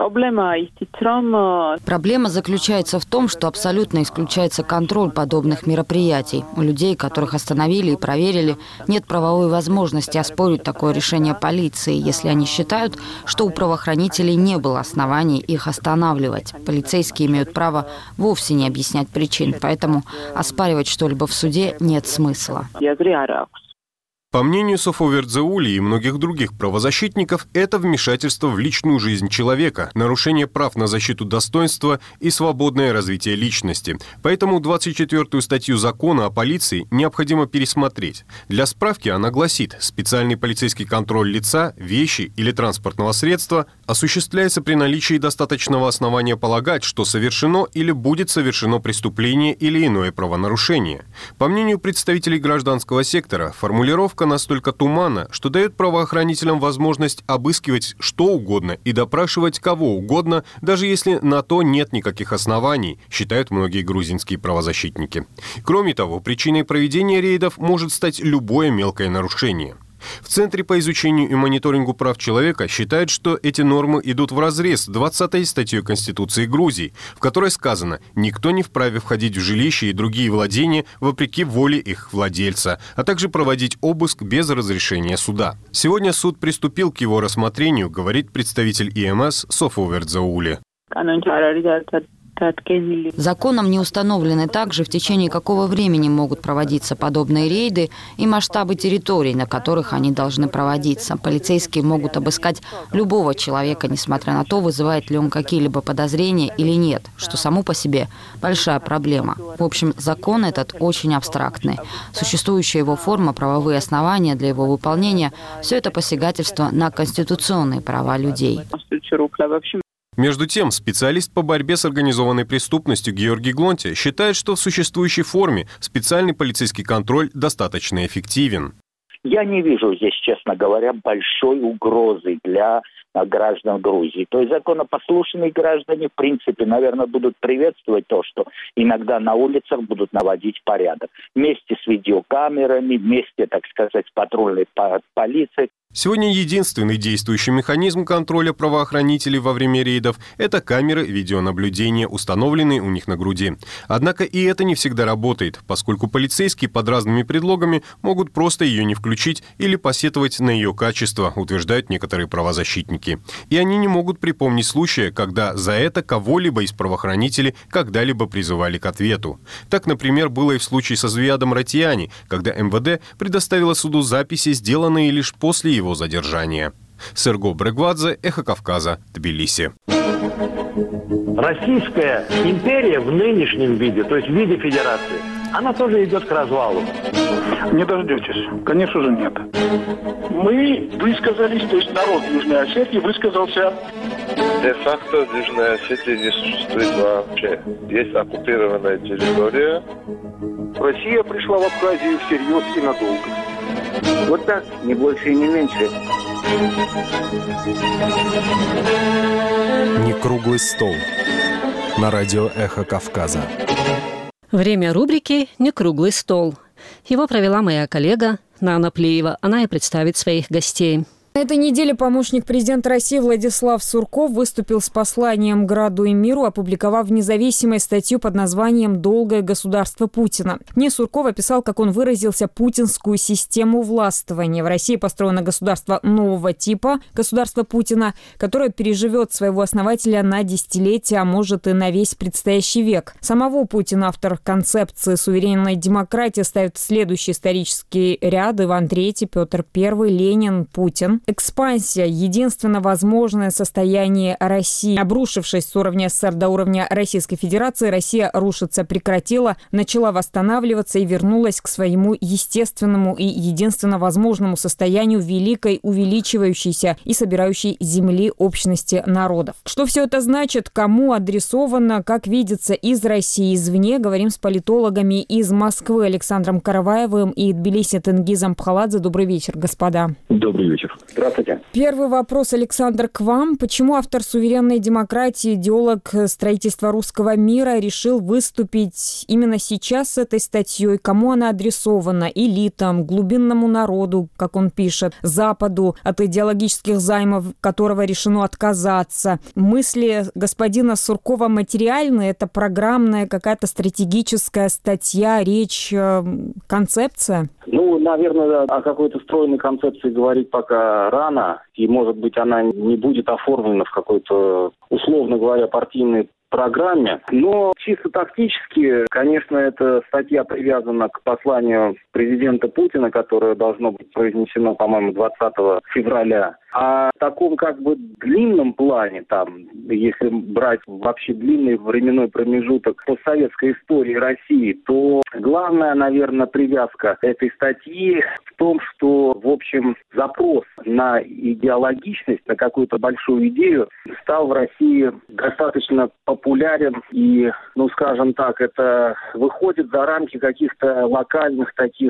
Проблема заключается в том, что абсолютно исключается контроль подобных мероприятий. У людей, которых остановили и проверили, нет правовой возможности оспорить такое решение полиции, если они считают, что у правоохранителей не было оснований их останавливать. Полицейские имеют право вовсе не объяснять причин, поэтому оспаривать что-либо в суде нет смысла.
По мнению Софовердзеули и многих других правозащитников, это вмешательство в личную жизнь человека, нарушение прав на защиту достоинства и свободное развитие личности. Поэтому 24-ю статью закона о полиции необходимо пересмотреть. Для справки она гласит: специальный полицейский контроль лица, вещи или транспортного средства осуществляется при наличии достаточного основания полагать, что совершено или будет совершено преступление или иное правонарушение. По мнению представителей гражданского сектора, формулировка настолько туманна, что дает правоохранителям возможность обыскивать что угодно и допрашивать кого угодно, даже если на то нет никаких оснований, считают многие грузинские правозащитники. Кроме того, причиной проведения рейдов может стать любое мелкое нарушение. В Центре по изучению и мониторингу прав человека считают, что эти нормы идут вразрез с 20-й статьей Конституции Грузии, в которой сказано: «Никто не вправе входить в жилища и другие владения вопреки воле их владельца, а также проводить обыск без разрешения суда». Сегодня суд приступил к его рассмотрению, говорит представитель ИМС Софовердзеули.
Законом не установлены также, в течение какого времени могут проводиться подобные рейды и масштабы территорий, на которых они должны проводиться. Полицейские могут обыскать любого человека, несмотря на то, вызывает ли он какие-либо подозрения или нет, что само по себе большая проблема. В общем, закон этот очень абстрактный. Существующая его форма, правовые основания для его выполнения – все это посягательство на конституционные права людей.
Между тем, специалист по борьбе с организованной преступностью Георгий Глонти считает, что в существующей форме специальный полицейский контроль достаточно эффективен.
Я не вижу здесь, честно говоря, большой угрозы для граждан Грузии. То есть законопослушные граждане, в принципе, наверное, будут приветствовать то, что иногда на улицах будут наводить порядок. Вместе с видеокамерами, вместе, так сказать, с патрульной полицией.
Сегодня единственный действующий механизм контроля правоохранителей во время рейдов – это камеры видеонаблюдения, установленные у них на груди. Однако и это не всегда работает, поскольку полицейские под разными предлогами могут просто ее не включить или посетовать на ее качество, утверждают некоторые правозащитники. И они не могут припомнить случая, когда за это кого-либо из правоохранителей когда-либо призывали к ответу. Так, например, было и в случае со Звиадом Ратияни, когда МВД предоставило суду записи, сделанные лишь после его задержания. Серго Брегвадзе, Эхо Кавказа, Тбилиси.
Российская империя в нынешнем виде, то есть в виде федерации, она тоже идет к развалу.
Не дождетесь. Конечно же, нет. Мы высказались, то есть народ Южной Осетии высказался.
Де-факто в Южной Осетии не существует вообще. Есть оккупированная территория.
Россия пришла в Абхазию всерьез и надолго.
Вот так, не больше и не меньше.
Не круглый стол. На радио «Эхо Кавказа».
Время рубрики «Не круглый стол». Его провела моя коллега Нана Плеева. Она и представит своих гостей.
На этой неделе помощник президента России Владислав Сурков выступил с посланием граду и миру, опубликовав независимую статью под названием «Долгое государство Путина». В ней Сурков описал, как он выразился, путинскую систему властвования. В России построено государство нового типа, государство Путина, которое переживет своего основателя на десятилетия, а может и на весь предстоящий век. Самого Путина, автор концепции суверенной демократии, ставит в следующий исторический ряд: Иван III, Петр I, Ленин, Путин. Экспансия – единственно возможное состояние России. Обрушившись с уровня СССР до уровня Российской Федерации, Россия рушиться прекратила, начала восстанавливаться и вернулась к своему естественному и единственно возможному состоянию великой, увеличивающейся и собирающей земли общности народов. Что все это значит, кому адресовано, как видится из России, извне, говорим с политологами из Москвы Александром Караваевым и Тбилиси Тенгизом Пхаладзе. Добрый вечер, господа.
Добрый вечер.
Здравствуйте.
Первый вопрос, Александр, к вам. Почему автор «Суверенной демократии», идеолог строительства русского мира, решил выступить именно сейчас с этой статьей? Кому она адресована? Элитам, глубинному народу, как он пишет, Западу, от идеологических займов которого решено отказаться? Мысли господина Суркова материальные? Это программная какая-то стратегическая статья, речь, концепция?
Наверное, о какой-то стройной концепции говорить пока рано, и, может быть, она не будет оформлена в какой-то, условно говоря, партийной программе. Но чисто тактически, конечно, эта статья привязана к посланию президента Путина, которое должно быть произнесено, по-моему, 20 февраля. А в таком длинном плане, если брать вообще длинный временной промежуток постсоветской истории России, то главная, наверное, привязка этой статьи в том, что, в общем, запрос на идеологичность, на какую-то большую идею стал в России достаточно популярен и, скажем так, это выходит за рамки каких-то локальных таких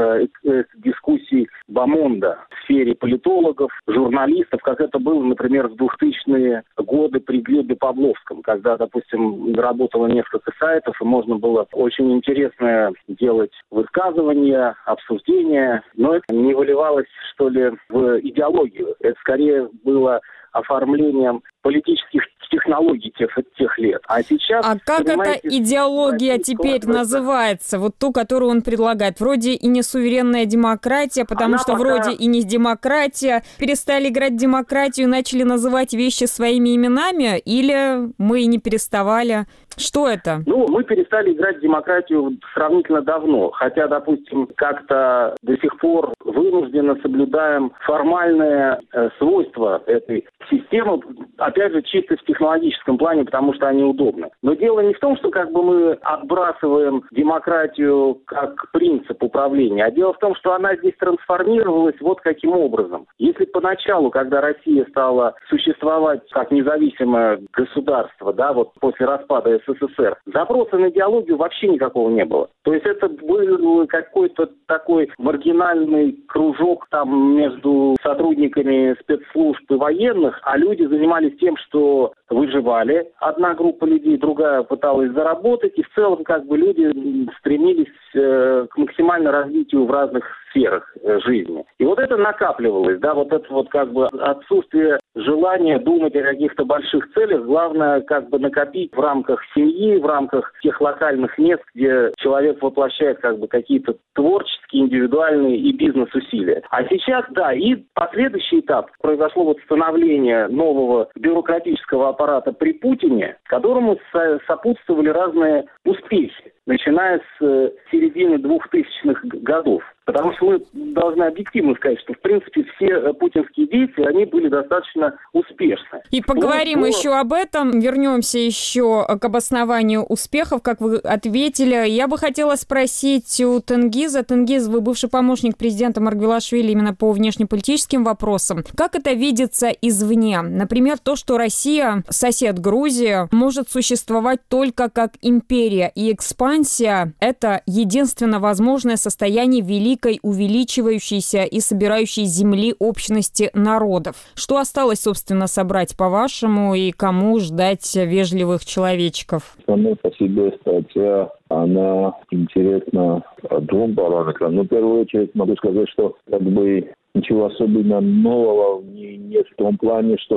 дискуссий бомонда в сфере политологов, журналистов, как это было, например, в 2000-е годы при Глебе Павловском, когда, допустим, работало несколько сайтов, и можно было очень интересное делать высказывания, обсуждения, но это не выливалось, что ли, в идеологию. Это скорее было оформлением политических технологий тех лет. А сейчас...
А как эта идеология теперь называется? Вот ту, которую он предлагает. Вроде и не суверенная демократия, потому что вроде и не демократия. Перестали играть в демократию, начали называть вещи своими именами? Или мы и не переставали? Что это?
Мы перестали играть в демократию сравнительно давно. Хотя, допустим, как-то до сих пор вынужденно соблюдаем формальные свойства этой системы, опять же, чисто в технологическом плане, потому что они удобны. Но дело не в том, что мы отбрасываем демократию как принцип управления, а дело в том, что она здесь трансформировалась вот каким образом. Если поначалу, когда Россия стала существовать как независимое государство, после распада СССР, запроса на идеологию вообще никакого не было. То есть это был какой-то такой маргинальный кружок между сотрудниками спецслужб и военных, а люди занимались тем, что выживали. Одна группа людей, другая пыталась заработать, и в целом люди стремились к максимальному развитию в разных сферах жизни. И вот это накапливалось, отсутствие желания думать о каких-то больших целях. Главное, накопить в рамках семьи, в рамках тех локальных мест, где человек воплощает какие-то творческие, индивидуальные и бизнес-усилия. А сейчас, и последующий этап произошло становление нового бюрократического аппарата при Путине, которому сопутствовали разные успехи, начиная с середины 2000-х годов. Потому что мы должны объективно сказать, что, в принципе, все путинские действия, они были достаточно успешны.
И поговорим еще об этом, вернемся еще к обоснованию успехов, как вы ответили. Я бы хотела спросить у Тенгиза. Тенгиз, вы бывший помощник президента Маргвелашвили именно по внешнеполитическим вопросам. Как это видится извне? Например, то, что Россия, сосед Грузии, может существовать только как империя, и экспансия – это единственно возможное состояние великой, увеличивающейся и собирающей земли общности народов. Что осталось, собственно, собрать, по-вашему, и кому ждать вежливых человечков?
Сама по себе статья, она интересна двум параметрам. В первую очередь могу сказать, что ничего особенно нового в ней нет в том плане, что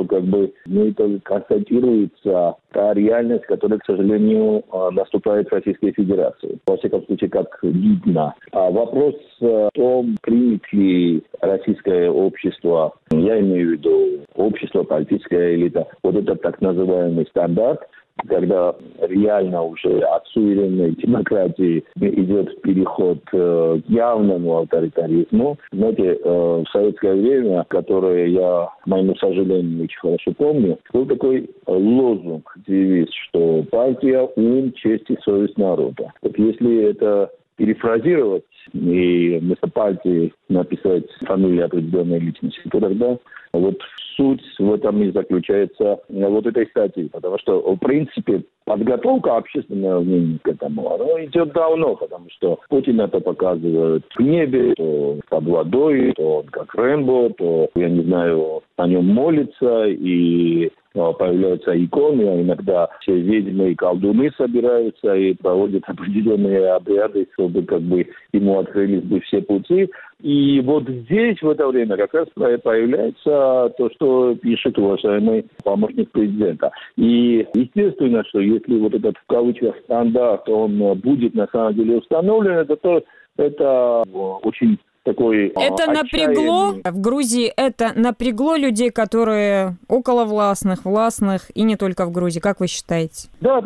это констатируется та реальность, которая, к сожалению, наступает в Российской Федерации. Во всяком случае, как видно. А вопрос в том, примет ли российское общество, я имею в виду общество, политическая элита, вот этот так называемый стандарт, когда реально уже от суверенной демократии идет переход к явному авторитаризму. Знаете, в советское время, которое я, к моему сожалению, очень хорошо помню, был такой лозунг, девиз, что партия, ум, честь и совесть народа. Вот если это перефразировать и вместо партии написать фамилию определенной личности, то тогда суть в этом и заключается вот этой статьи. Потому что, в принципе, подготовка общественного мнения к этому, оно идет давно, потому что Путин это показывает в небе, то под водой, то он как Рэмбо, то, я не знаю, о нем молится, и появляются иконы, а иногда все ведьмы и колдуны собираются и проводят определенные обряды, чтобы как бы ему открылись бы все пути. И вот здесь в это время как раз появляется то, что пишет уважаемый помощник президента. И естественно, что если вот этот в кавычках стандарт, он будет на самом деле установлен, то это очень такой
это напрягло в Грузии, это напрягло людей, которые околовластных, властных, и не только в Грузии. Как вы считаете?
Да.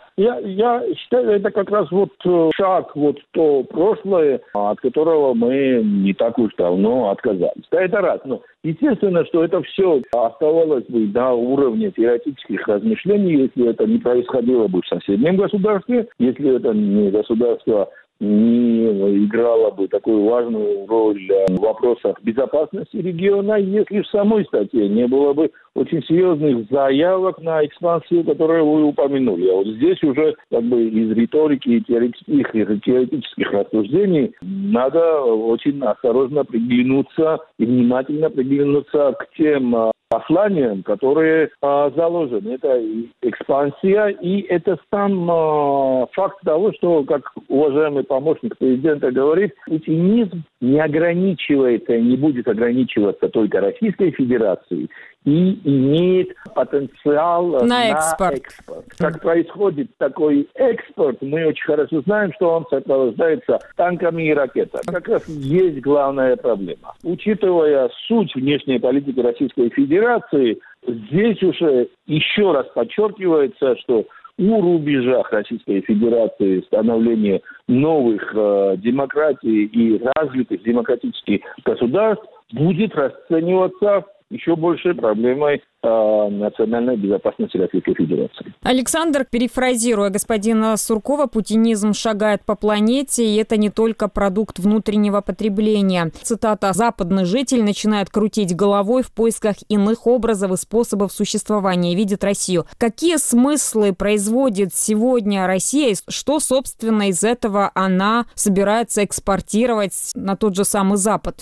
Я считаю, это как раз вот шаг вот то прошлое, от которого мы не так уж давно отказались. Да, это раз. Но естественно, что это все оставалось бы на уровне теоретических размышлений, если это не происходило бы в соседнем государстве, если это не государство не играла бы такую важную роль в вопросах безопасности региона, если в самой статье не было бы очень серьезных заявок на экспансию, которые вы упомянули. А вот здесь уже как бы из риторики и теоретических рассуждений надо очень осторожно приглянуться и внимательно приглянуться к тем посланиям, которые заложены. Это экспансия, и это сам факт того, что, как уважаемый помощник президента говорит, путинизм не ограничивается и не будет ограничиваться только Российской Федерацией и имеет потенциал на экспорт. Как происходит такой экспорт, мы очень хорошо знаем, что он сопровождается танками и ракетами. Как раз есть главная проблема. Учитывая суть внешней политики Российской Федерации, здесь уже еще раз подчеркивается, что у рубежа Российской Федерации становления новых демократий и развитых демократических государств будет расцениваться еще большей проблемой национальной безопасности Российской Федерации.
Александр, перефразируя господина Суркова, путинизм шагает по планете, и это не только продукт внутреннего потребления. Цитата: «Западный житель начинает крутить головой в поисках иных образов и способов существования и видит Россию». Какие смыслы производит сегодня Россия? Что, собственно, из этого она собирается экспортировать на тот же самый Запад?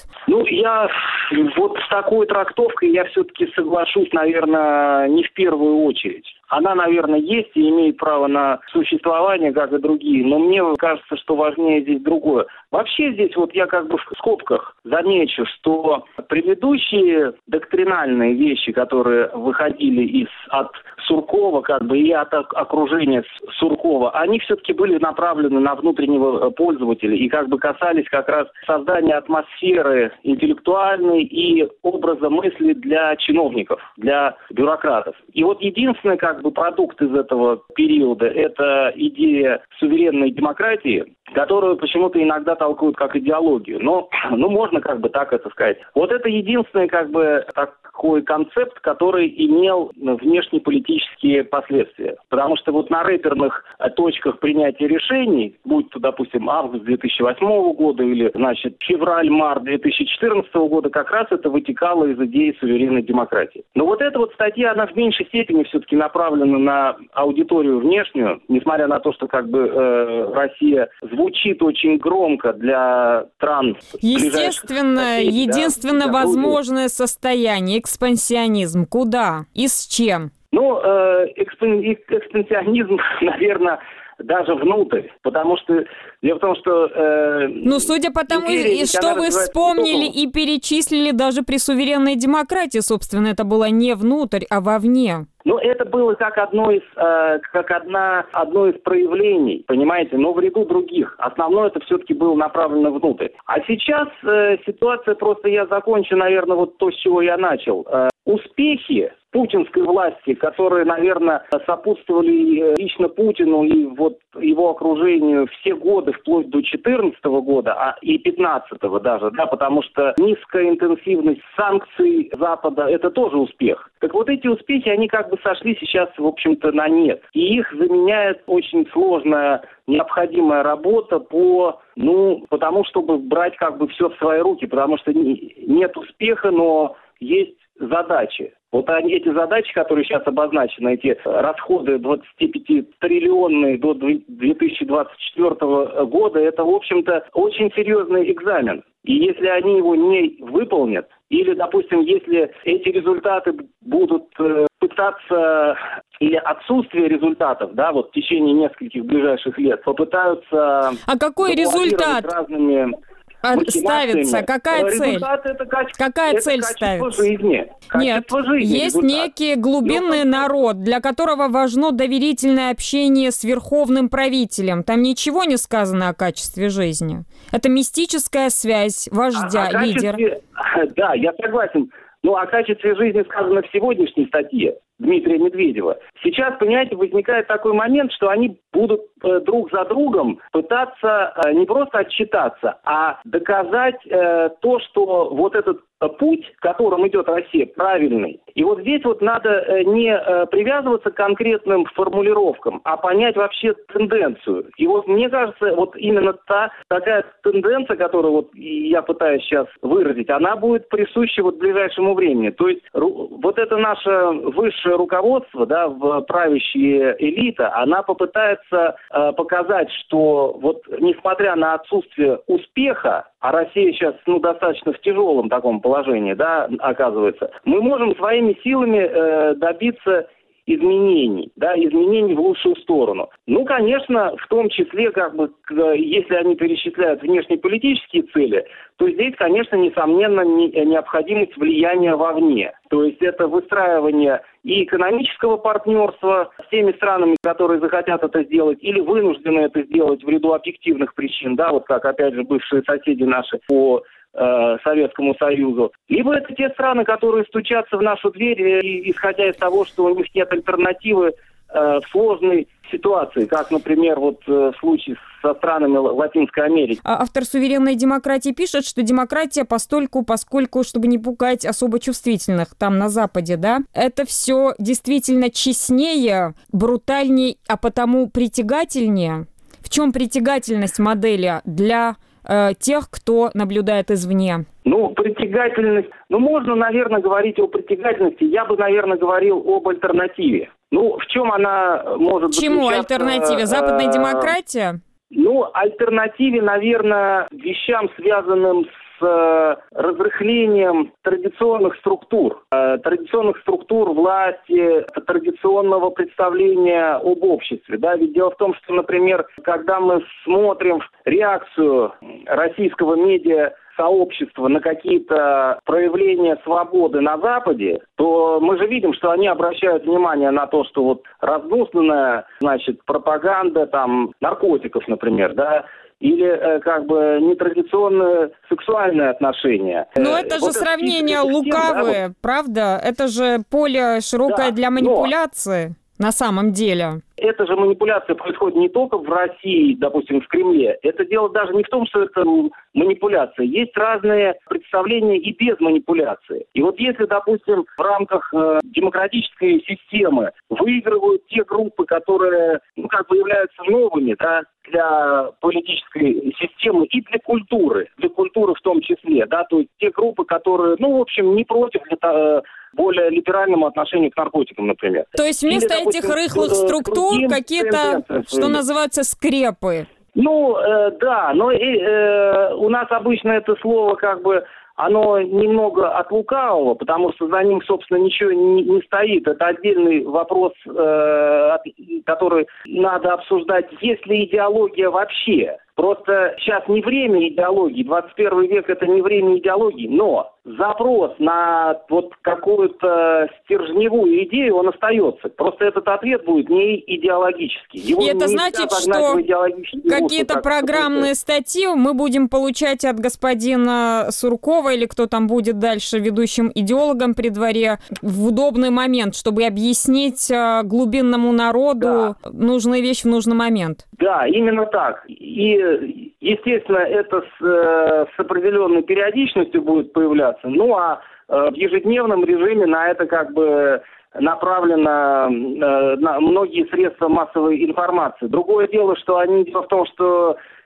Я вот с такой трактовкой я все-таки соглашусь, наверное, не в первую очередь. Она, наверное, есть и имеет право на существование, как и другие, но мне кажется, что важнее здесь другое. Вообще здесь вот я как бы в скобках замечу, что предыдущие доктринальные вещи, которые выходили от Суркова как бы и от окружения Суркова, они все-таки были направлены на внутреннего пользователя и как бы касались как раз создания атмосферы интеллектуальной и образа мысли для чиновников, для бюрократов. И вот единственный как бы продукт из этого периода – это идея суверенной демократии, которую почему-то иногда толкуют как идеологию. Но можно как бы так это сказать. Вот это единственный как бы такой концепт, который имел внешнеполитические последствия. Потому что вот на рэперных точках принятия решений, будь то, допустим, август 2008 года или, февраль-март 2014 года, как раз это вытекало из идеи суверенной демократии. Но вот эта вот статья, она в меньшей степени все-таки направлена на аудиторию внешнюю, несмотря на то, что как бы Россия звучит очень громко для стран.
Естественно, единственно возможное состояние, экспансионизм. Куда и с чем?
Экспансионизм, наверное, даже внутрь, потому что дело в том, что...
судя по тому, что вы вспомнили и перечислили, даже при суверенной демократии, собственно, это было не внутрь, а вовне.
Это было как одно из проявлений, понимаете, но в ряду других. Основное это все-таки было направлено внутрь. А сейчас ситуация просто, я закончу, наверное, вот то, с чего я начал. Успехи путинской власти, которые, наверное, сопутствовали лично Путину и вот его окружению все годы, вплоть до 2014 года, и 2015 даже, потому что низкая интенсивность санкций Запада – это тоже успех. Так вот эти успехи, они как бы сошли сейчас, в общем-то, на нет. И их заменяет очень сложная, необходимая работа по тому, чтобы брать как бы все в свои руки, потому что нет успеха, но есть задачи. Вот эти задачи, которые сейчас обозначены, эти расходы 25-триллионные до 2024 года, это, в общем-то, очень серьезный экзамен. И если они его не выполнят, или, допустим, если эти результаты будут пытаться, или отсутствие результатов, да, вот в течение нескольких ближайших лет, попытаются...
А какой результат ставится? Какая цель? Какая цель ставится?
Жизни.
Нет, есть некий глубинный народ, для которого важно доверительное общение с верховным правителем. Там ничего не сказано о качестве жизни. Это мистическая связь вождя, лидера.
Да, я согласен. Но о качестве жизни сказано в сегодняшней статье Дмитрия Медведева. Сейчас, понимаете, возникает такой момент, что они будут друг за другом пытаться не просто отчитаться, а доказать то, что вот этот путь, которым идет Россия, правильный. И вот здесь вот надо не привязываться к конкретным формулировкам, а понять вообще тенденцию. И вот мне кажется, вот именно такая тенденция, которую вот я пытаюсь сейчас выразить, она будет присуща вот ближайшему времени. То есть вот это наше высшее руководство, да, правящая элита, она попытается показать, что вот несмотря на отсутствие успеха, а Россия сейчас достаточно в тяжелом таком положении, да, оказывается, мы можем своими силами добиться изменений в лучшую сторону. Ну, конечно, в том числе, если они перечисляют внешнеполитические цели, то здесь, конечно, несомненно, необходимость влияния вовне. То есть это выстраивание и экономического партнерства с теми странами, которые захотят это сделать, или вынуждены это сделать в объективных причин, да, вот как, опять же, бывшие соседи наши по Советскому Союзу. Либо это те страны, которые стучатся в нашу дверь, исходя из того, что у них нет альтернативы в сложной ситуации, как, например, вот в случае со странами Латинской Америки.
Автор «Суверенной демократии» пишет, что демократия поскольку, чтобы не пугать особо чувствительных там на Западе, да, это все действительно честнее, брутальнее, а потому притягательнее. В чем притягательность модели для тех, кто наблюдает извне?
Притягательность... можно, наверное, говорить о притягательности. Я бы, наверное, говорил об альтернативе. В чем она может заключаться?
Чему альтернативе? Западная демократия?
Альтернативе, наверное, вещам, связанным с разрыхлением традиционных структур власти, традиционного представления об обществе. Да? Ведь дело в том, что, например, когда мы смотрим реакцию российского медиа-сообщества на какие-то проявления свободы на Западе, то мы же видим, что они обращают внимание на то, что вот раздуснанная, пропаганда наркотиков, например, да, или нетрадиционные сексуальные отношения.
Но это же сравнения лукавые, правда? Это же поле широкое для манипуляции на самом деле.
Эта же манипуляция происходит не только в России, допустим, в Кремле. Это дело даже не в том, что это манипуляция. Есть разные представления и без манипуляции. И вот если, допустим, в рамках демократической системы выигрывают те группы, которые являются новыми, да, для политической системы и для культуры в том числе, да, то есть те группы, которые, не против более либеральному отношению к наркотикам, например.
То есть вместо этих рыхлых структур какие-то, что называется, скрепы.
Да, но у нас обычно это слово оно немного от лукавого, потому что за ним, собственно, ничего не стоит. Это отдельный вопрос, который надо обсуждать. Есть ли идеология вообще? Просто сейчас не время идеологии, 21 век это не время идеологии, но запрос на какую-то стержневую идею, он остается. Просто этот ответ будет не идеологический.
И это значит, что какие-то программные статьи мы будем получать от господина Суркова или кто там будет дальше ведущим идеологом при дворе в удобный момент, чтобы объяснить глубинному народу нужную вещь в нужный момент.
Да, именно так. И, естественно, это с определенной периодичностью будет появляться. А в ежедневном режиме на это направлено на многие средства массовой информации. Другое дело, что дело в том, что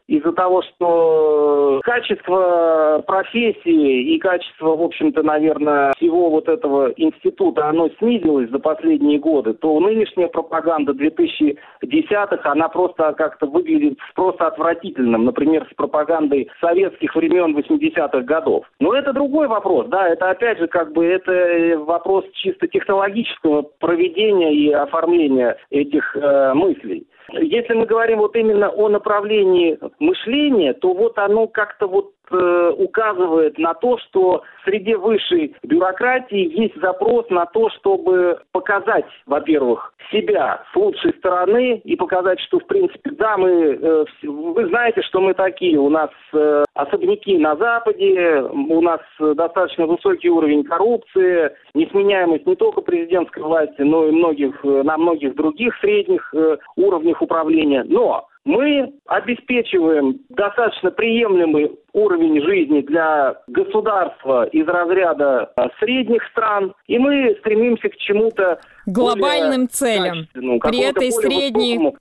из-за того, что качество профессии и качество, в общем-то, наверное, всего вот этого института, оно снизилось за последние годы, то нынешняя пропаганда 2010-х, она просто как-то выглядит просто отвратительным, например, с пропагандой советских времен 80-х годов. Но это другой вопрос, да, это опять же это вопрос чисто технологического проведения и оформления этих мыслей. Если мы говорим вот именно о направлении мышления, то вот оно как-то вот указывает на то, что среди высшей бюрократии есть запрос на то, чтобы показать, во-первых, себя с лучшей стороны и показать, что, в принципе, да, вы знаете, что мы такие, у нас особняки на Западе, у нас достаточно высокий уровень коррупции, несменяемость не только президентской власти, но и на многих других средних уровнях управления. Но мы обеспечиваем достаточно приемлемый уровень жизни для государства из разряда средних стран, и мы стремимся к чему-то
глобальным целям. При этой средней...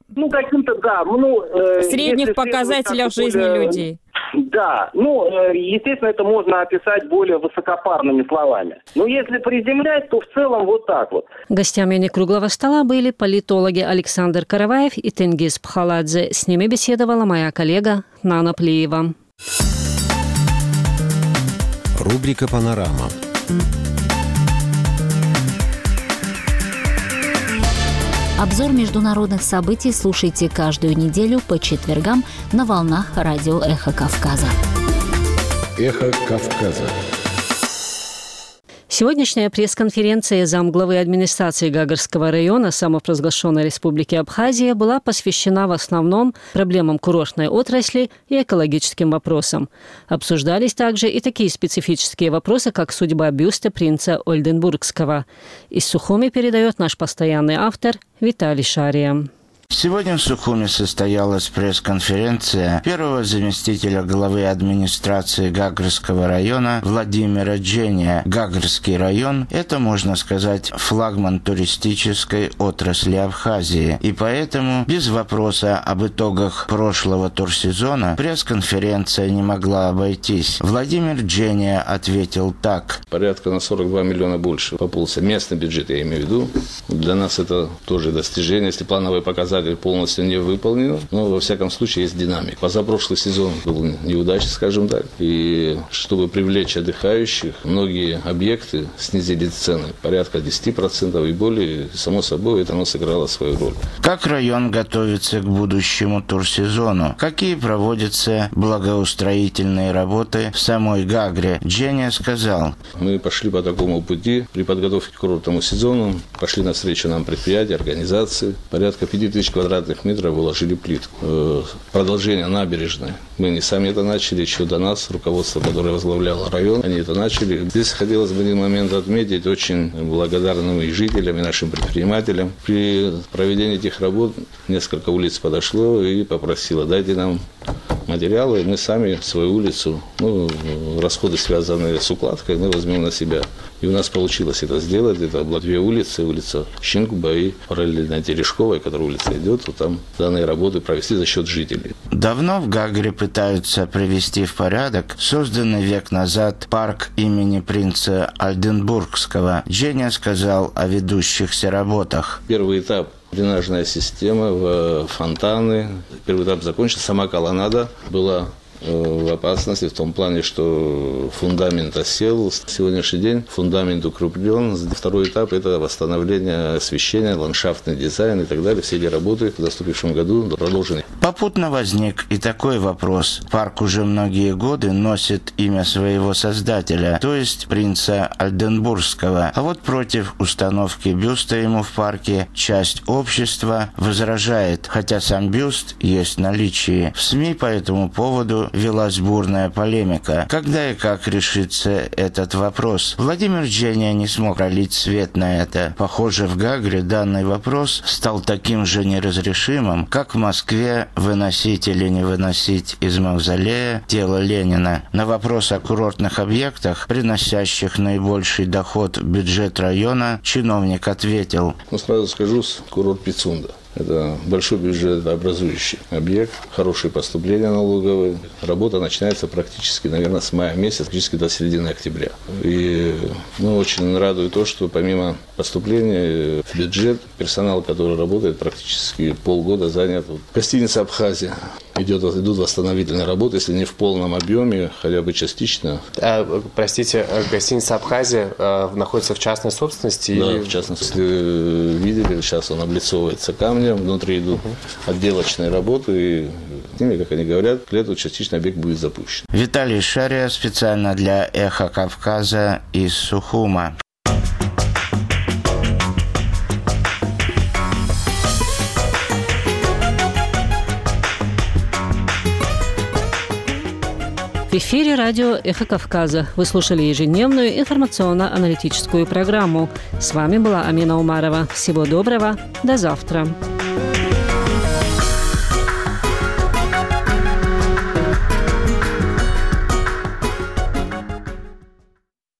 средних показателях жизни людей.
Да, естественно, это можно описать более высокопарными словами. Но если приземлять, то в целом вот так вот.
Гостями круглого стола были политологи Александр Караваев и Тенгиз Пхаладзе. С ними беседовала моя коллега Нана Плиева.
Рубрика «Панорама».
Обзор международных событий слушайте каждую неделю по четвергам на волнах радио «Эхо Кавказа».
«Эхо Кавказа».
Сегодняшняя пресс-конференция замглавы администрации Гагарского района самопровозглашенной Республики Абхазия была посвящена в основном проблемам курортной отрасли и экологическим вопросам. Обсуждались также и такие специфические вопросы, как судьба бюста принца Ольденбургского. Из Сухуми передает наш постоянный автор Виталий Шария.
Сегодня в Сухуми состоялась пресс-конференция первого заместителя главы администрации Гагарского района Владимира Джения. Гагарский район – это, можно сказать, флагман туристической отрасли Абхазии. И поэтому без вопроса об итогах прошлого турсезона пресс-конференция не могла обойтись. Владимир Джения ответил так.
Порядка на 42 миллиона больше пополнился местный бюджет, я имею в виду. Для нас это тоже достижение, если плановые показатели полностью не выполнено, но во всяком случае есть динамика. Позапрошлый сезон был неудачный, скажем так, и чтобы привлечь отдыхающих, многие объекты снизили цены, порядка 10% и более, само собой, это оно сыграло свою роль.
Как район готовится к будущему турсезону? Какие проводятся благоустроительные работы в самой Гагре? Джения сказал.
Мы пошли по такому пути при подготовке к курортному сезону, пошли навстречу нам предприятия, организации, порядка 5000 квадратных метров уложили плитку. Продолжение набережной. Мы не сами это начали, еще до нас, руководство, которое возглавляло район, они это начали. Здесь хотелось бы один момент отметить, очень благодарным и жителям, и нашим предпринимателям. При проведении этих работ несколько улиц подошло и попросило, дайте нам материалы, мы сами свою улицу, расходы, связанные с укладкой, мы возьмем на себя. И у нас получилось это сделать. Это было 2 улицы, улица Щинкуба и параллельно Терешковая, которая улица идет, вот там данные работы провести за счет жителей.
Давно в Гагре пытаются привести в порядок созданный век назад парк имени принца Ольденбургского. Джения сказал о ведущихся работах.
Первый этап – дренажная система, фонтаны. Первый этап закончился, сама колоннада была в опасности в том плане, что фундамент осел. Сегодняшний день фундамент укреплен. Второй этап – это восстановление освещения, ландшафтный дизайн и так далее. Все эти работы в наступившем году продолжены.
Попутно возник и такой вопрос. Парк уже многие годы носит имя своего создателя, то есть принца Ольденбургского. А вот против установки бюста ему в парке часть общества возражает, хотя сам бюст есть в наличии. В СМИ по этому поводу велась бурная полемика. Когда и как решится этот вопрос? Владимир Джения не смог пролить свет на это. Похоже, в Гагре данный вопрос стал таким же неразрешимым, как в Москве выносить или не выносить из мавзолея тело Ленина. На вопрос о курортных объектах, приносящих наибольший доход в бюджет района, чиновник ответил.
Сразу скажу, курорт Пицунда. Это большой бюджетообразующий объект, хорошие поступления налоговые. Работа начинается практически, наверное, с мая месяца, практически до середины октября. И очень радует то, что помимо поступления в бюджет, персонал, который работает, практически полгода занят. Гостиница «Абхазия». Идут восстановительные работы, если не в полном объеме, хотя бы частично.
Простите, гостиница «Абхазия» находится в частной собственности?
Да, в частности. Если видели, сейчас он облицовывается камнем, внутри идут отделочные работы, и, как они говорят, к лету частично объект будет запущен.
Виталий Шария специально для «Эхо Кавказа» из Сухума.
В эфире радио «Эхо Кавказа». Вы слушали ежедневную информационно-аналитическую программу. С вами была Амина Умарова. Всего доброго. До завтра.